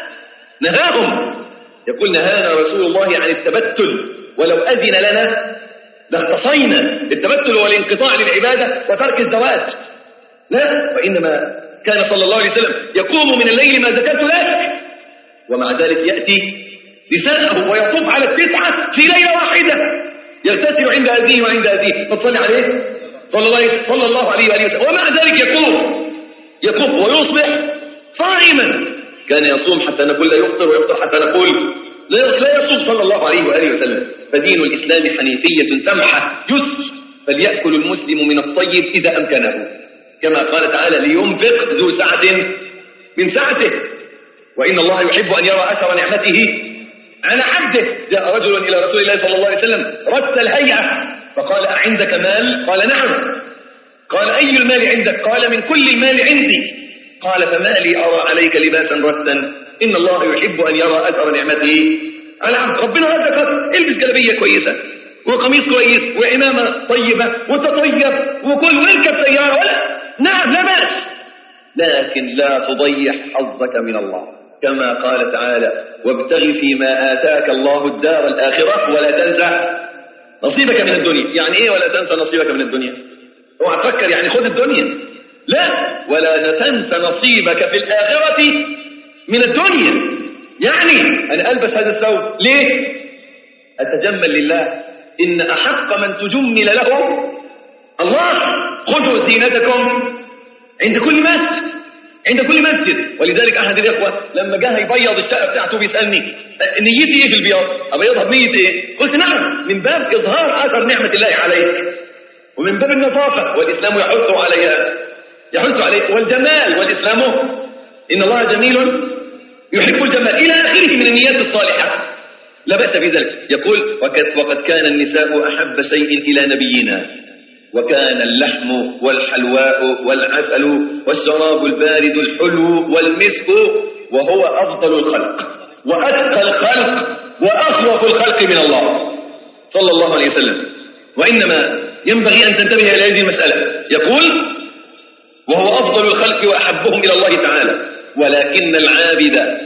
نهاهم، يقول: نهانا رسول الله عن التبتل، ولو أذن لنا لاختصينا. التبتل هو الانقطاع للعبادة وترك الزواج، لا، وإنما كان صلى الله عليه وسلم يقوم من الليل ما ذكرت لك، ومع ذلك يأتي نساءه ويطوف على التسعة في ليلة واحدة، يغتسل عند هذه وعند هذه. فتصلي عليه صلى الله عليه صلى الله عليه وآله وسلم، ومع ذلك يقوم يقوم ويصبح صائما. كان يصوم حتى نقول لا يفطر، ويفطر حتى نقول لا يصوم صلى الله عليه وآله وسلم. فدين الإسلام حنيفية سمحة يسر، فليأكل المسلم من الطيب إذا أمكنه، كما قال تعالى: لينفق ذو سعة من سعته، وإن الله يحب أن يرى أثر نعمته على عبده. جاء رجل إلى رسول الله صلى الله عليه وسلم رث الهيئة فقال: أعندك مال؟ قال: نعم. قال: أي المال عندك؟ قال: من كل المال عندي. قال: فما لي أرى عليك لباسا رثا؟ إن الله يحب أن يرى أثر نعمته على عبد. ربنا رزقك، البس جلبية كويسة وقميص كويس وعمامة طيبة وتطيب وكل واركب سيارة، ولا نعم لا بأس، لكن لا تضيع حظك من الله، كما قال تعالى: وابتغ فيما آتاك الله الدار الآخرة ولا تنسى نصيبك من الدنيا. يعني إيه ولا تنسى نصيبك من الدنيا؟ اوعى تفكر يعني خذ الدنيا، لا، ولا تنسى نصيبك في الآخرة من الدنيا. يعني أنا ألبس هذا الثوب ليه؟ أتجمل لله. إن أحق من تجمل له الله. خذوا زينتكم عند كل مسجد، عند كل مسجد. ولذلك أحد الإخوة لما جاء يبيض الشقة بتاعته بيسألني: نيتي إيه في البياض؟ أبيضها بنية إيه؟ قلت: نعم، من باب إظهار أثر نعمة الله عليك، ومن باب النظافة، والإسلام يحث عليها، يحث عليه، والجمال، والإسلام إن الله جميل يحب الجمال، إلى آخره من النيات الصالحة، لا بأس في ذلك. يقول: وقد, وقد كان النساء أحب شيء إلى نبينا، وكان اللحم والحلواء والعسل والشراب البارد الحلو والمسك، وهو أفضل الخلق وأتقى الخلق وأخوف الخلق من الله صلى الله عليه وسلم. وإنما ينبغي أن تنتبه إلى هذه المسألة. يقول: وهو أفضل الخلق وأحبهم إلى الله تعالى، ولكن العابد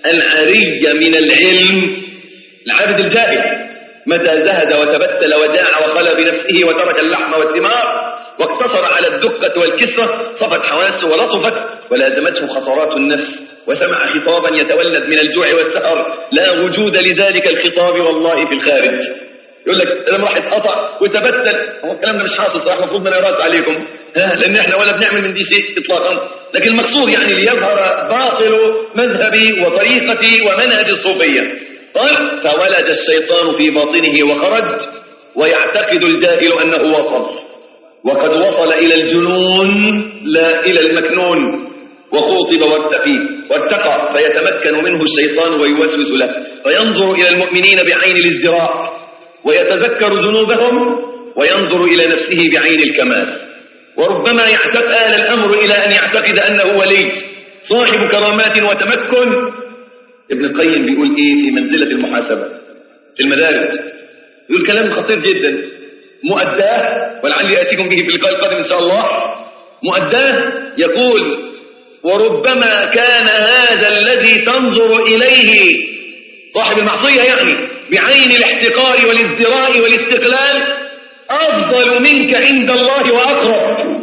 العري من العلم، العابد الجاهل، متى زهد وتبتل وجاع وخلى بنفسه وترك اللحم والثمار واقتصر على الدقة والكسرة، صفت حواسه ولطفت ولازمته خطرات النفس، وسمع خطابا يتولد من الجوع والسهر لا وجود لذلك الخطاب والله في الخارج. يقول لك لما راح اتقطع وتبتل، هو الكلام ده مش حاصل صراحه، المفروض ما نقراش عليكم، ها، لان احنا ولا بنعمل من دي شيء اطلاقا، لكن المقصود يعني ليظهر باطل مذهبي وطريقتي ومنهج الصوفيه. قال: فولج الشيطان في باطنه وخرج، ويعتقد الجاهل انه وصل، وقد وصل الى الجنون لا الى المكنون، وخوطب وارتقي وارتقى، فيتمكن منه الشيطان ويوسوس له، فينظر الى المؤمنين بعين الازدراء، ويتذكر ذنوبهم، وينظر إلى نفسه بعين الكمال. وربما يعتقد آل الأمر إلى أن يعتقد أنه ولي صاحب كرامات وتمكن. ابن القيم بيقول إيه في منزلة المحاسبة في المدارج؟ يقول كلام خطير جدا، مؤداه، ولعلي آتيكم به في اللقاء القادم إن شاء الله. مؤداه يقول: وربما كان هذا الذي تنظر إليه صاحب المعصية يعني بعين الاحتقار والازدراء والاستقلال أفضل منك عند الله وأقرب،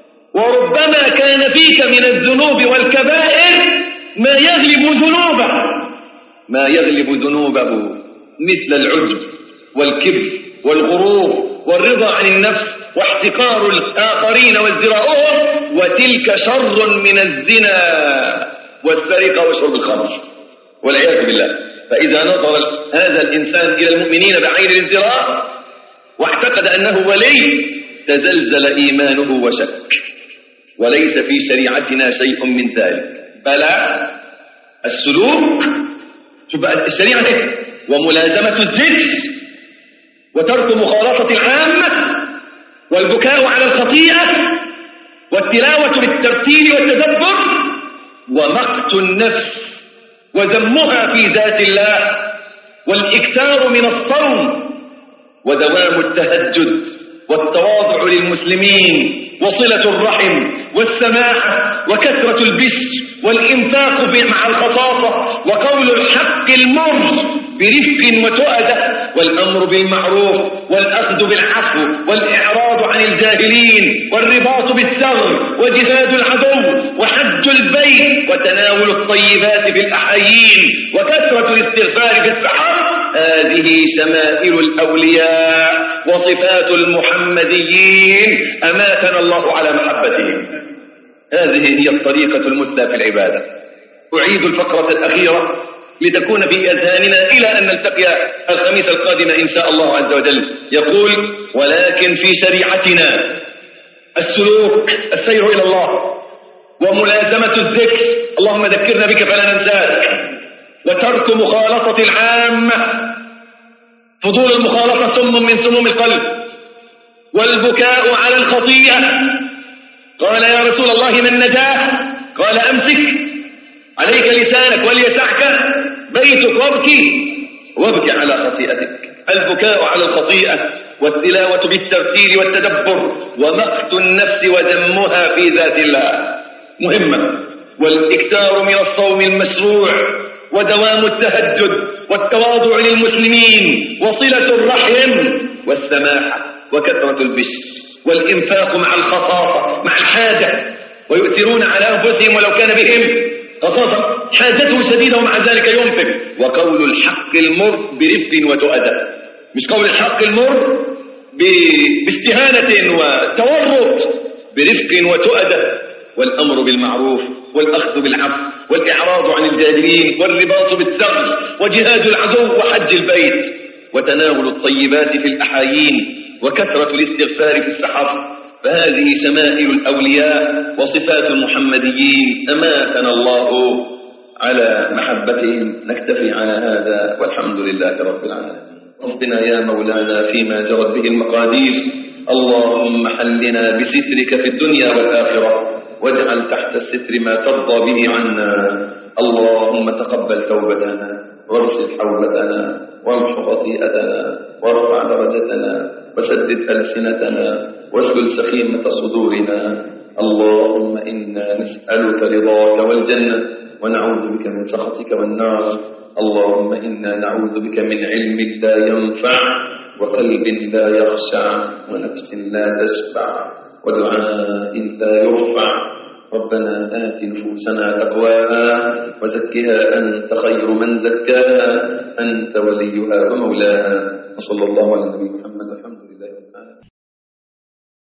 وربما كان فيك من الذنوب والكبائر ما يغلب ذنوبه ما يغلب ذنوبه مثل العجب والكبر والغرور والرضا عن النفس واحتقار الآخرين وازدراؤهم، وتلك شر من الزنا والسرقة وشرب الخمر والعياذ بالله. فإذا نظر هذا الإنسان إلى المؤمنين بعين الازدراء واعتقد أنه ولي تزلزل إيمانه وشك، وليس في شريعتنا شيء من ذلك. بلى السلوك، شوف الشريعة ايه؟ وملازمة الذكر وترك مخالطة العامة والبكاء على الخطيئة والتلاوة بالترتيل والتدبر ومقت النفس وذمها في ذات الله والإكثار من الصوم ودوام التهجد والتواضع للمسلمين وصلة الرحم والسماحة وكثرة البشر والإنفاق مع الخصاصة وقول الحق المر برفق وتؤدة والأمر بالمعروف والأخذ بالعفو والإعراض عن الجاهلين والرباط بالثغر وجهاد العدو وحج البيت وتناول الطيبات في الأحايين وكثرة الاستغفار في السحر. هذه شمائل الأولياء وصفات المحمديين أماتنا الله على محبتهم. هذه هي الطريقة المثلى في العبادة. أعيد الفقرة الأخيرة لتكون في أذهاننا إلى أن نلتقي الخميس القادم إن شاء الله عز وجل. يقول: ولكن في شريعتنا السلوك، السير إلى الله، وملازمة الذكر، اللهم ذكرنا بك فلا ننساك، وترك مخالطة العامة، فضول المخالطة سم من سموم القلب، والبكاء على الخطيئة. قال: يا رسول الله من نجاه؟ قال: أمسك عليك لسانك وليسعك بيتك وابكي وابكي على خطيئتك. البكاء على الخطيئة والتلاوة بالترتيل والتدبر ومقت النفس وذمها في ذات الله مهمة، والإكثار من الصوم المشروع ودوام التهجد والتواضع للمسلمين وصلة الرحم والسماحة وكثرة البشر والإنفاق مع الخصاصة مع الحاجة، ويؤثرون على أنفسهم ولو كان بهم خصاصة حاجته شديدة ومع ذلك ينفق. وقول الحق المر برفق وتؤدة، مش قول الحق المر باستهانة وتورط، برفق وتؤدة، والأمر بالمعروف والأخذ بالعفو والإعراض عن الجاهلين والرباط بالثغر وجهاد العدو وحج البيت وتناول الطيبات في الأحايين وكثرة الاستغفار في السحر. فهذه شمائل الأولياء وصفات المحمديين أماتنا الله على محبتهم. نكتفي على هذا والحمد لله رب العالمين. ربنا يا مولانا فيما جرت به المقادير، اللهم حلنا بسترك في الدنيا والآخرة، واجعل تحت الستر ما ترضى به عنا. اللهم تقبل توبتنا واغسل حوبتنا وامح خطيئتنا وارفع درجتنا وسدد ألسنتنا واسلل سخيمة صدورنا. اللهم إنا نسألك رضاك والجنة ونعوذ بك من سخطك والنار. اللهم إنا نعوذ بك من علم لا ينفع وقلب لا يخشع ونفس لا تشبع ودعاء لا يرفع. ربنا آت نفوسنا تقواها وزكها أنت خير من زكاها، أنت وليها ومولاها. وصلى الله على نبينا محمد. الحمد لله.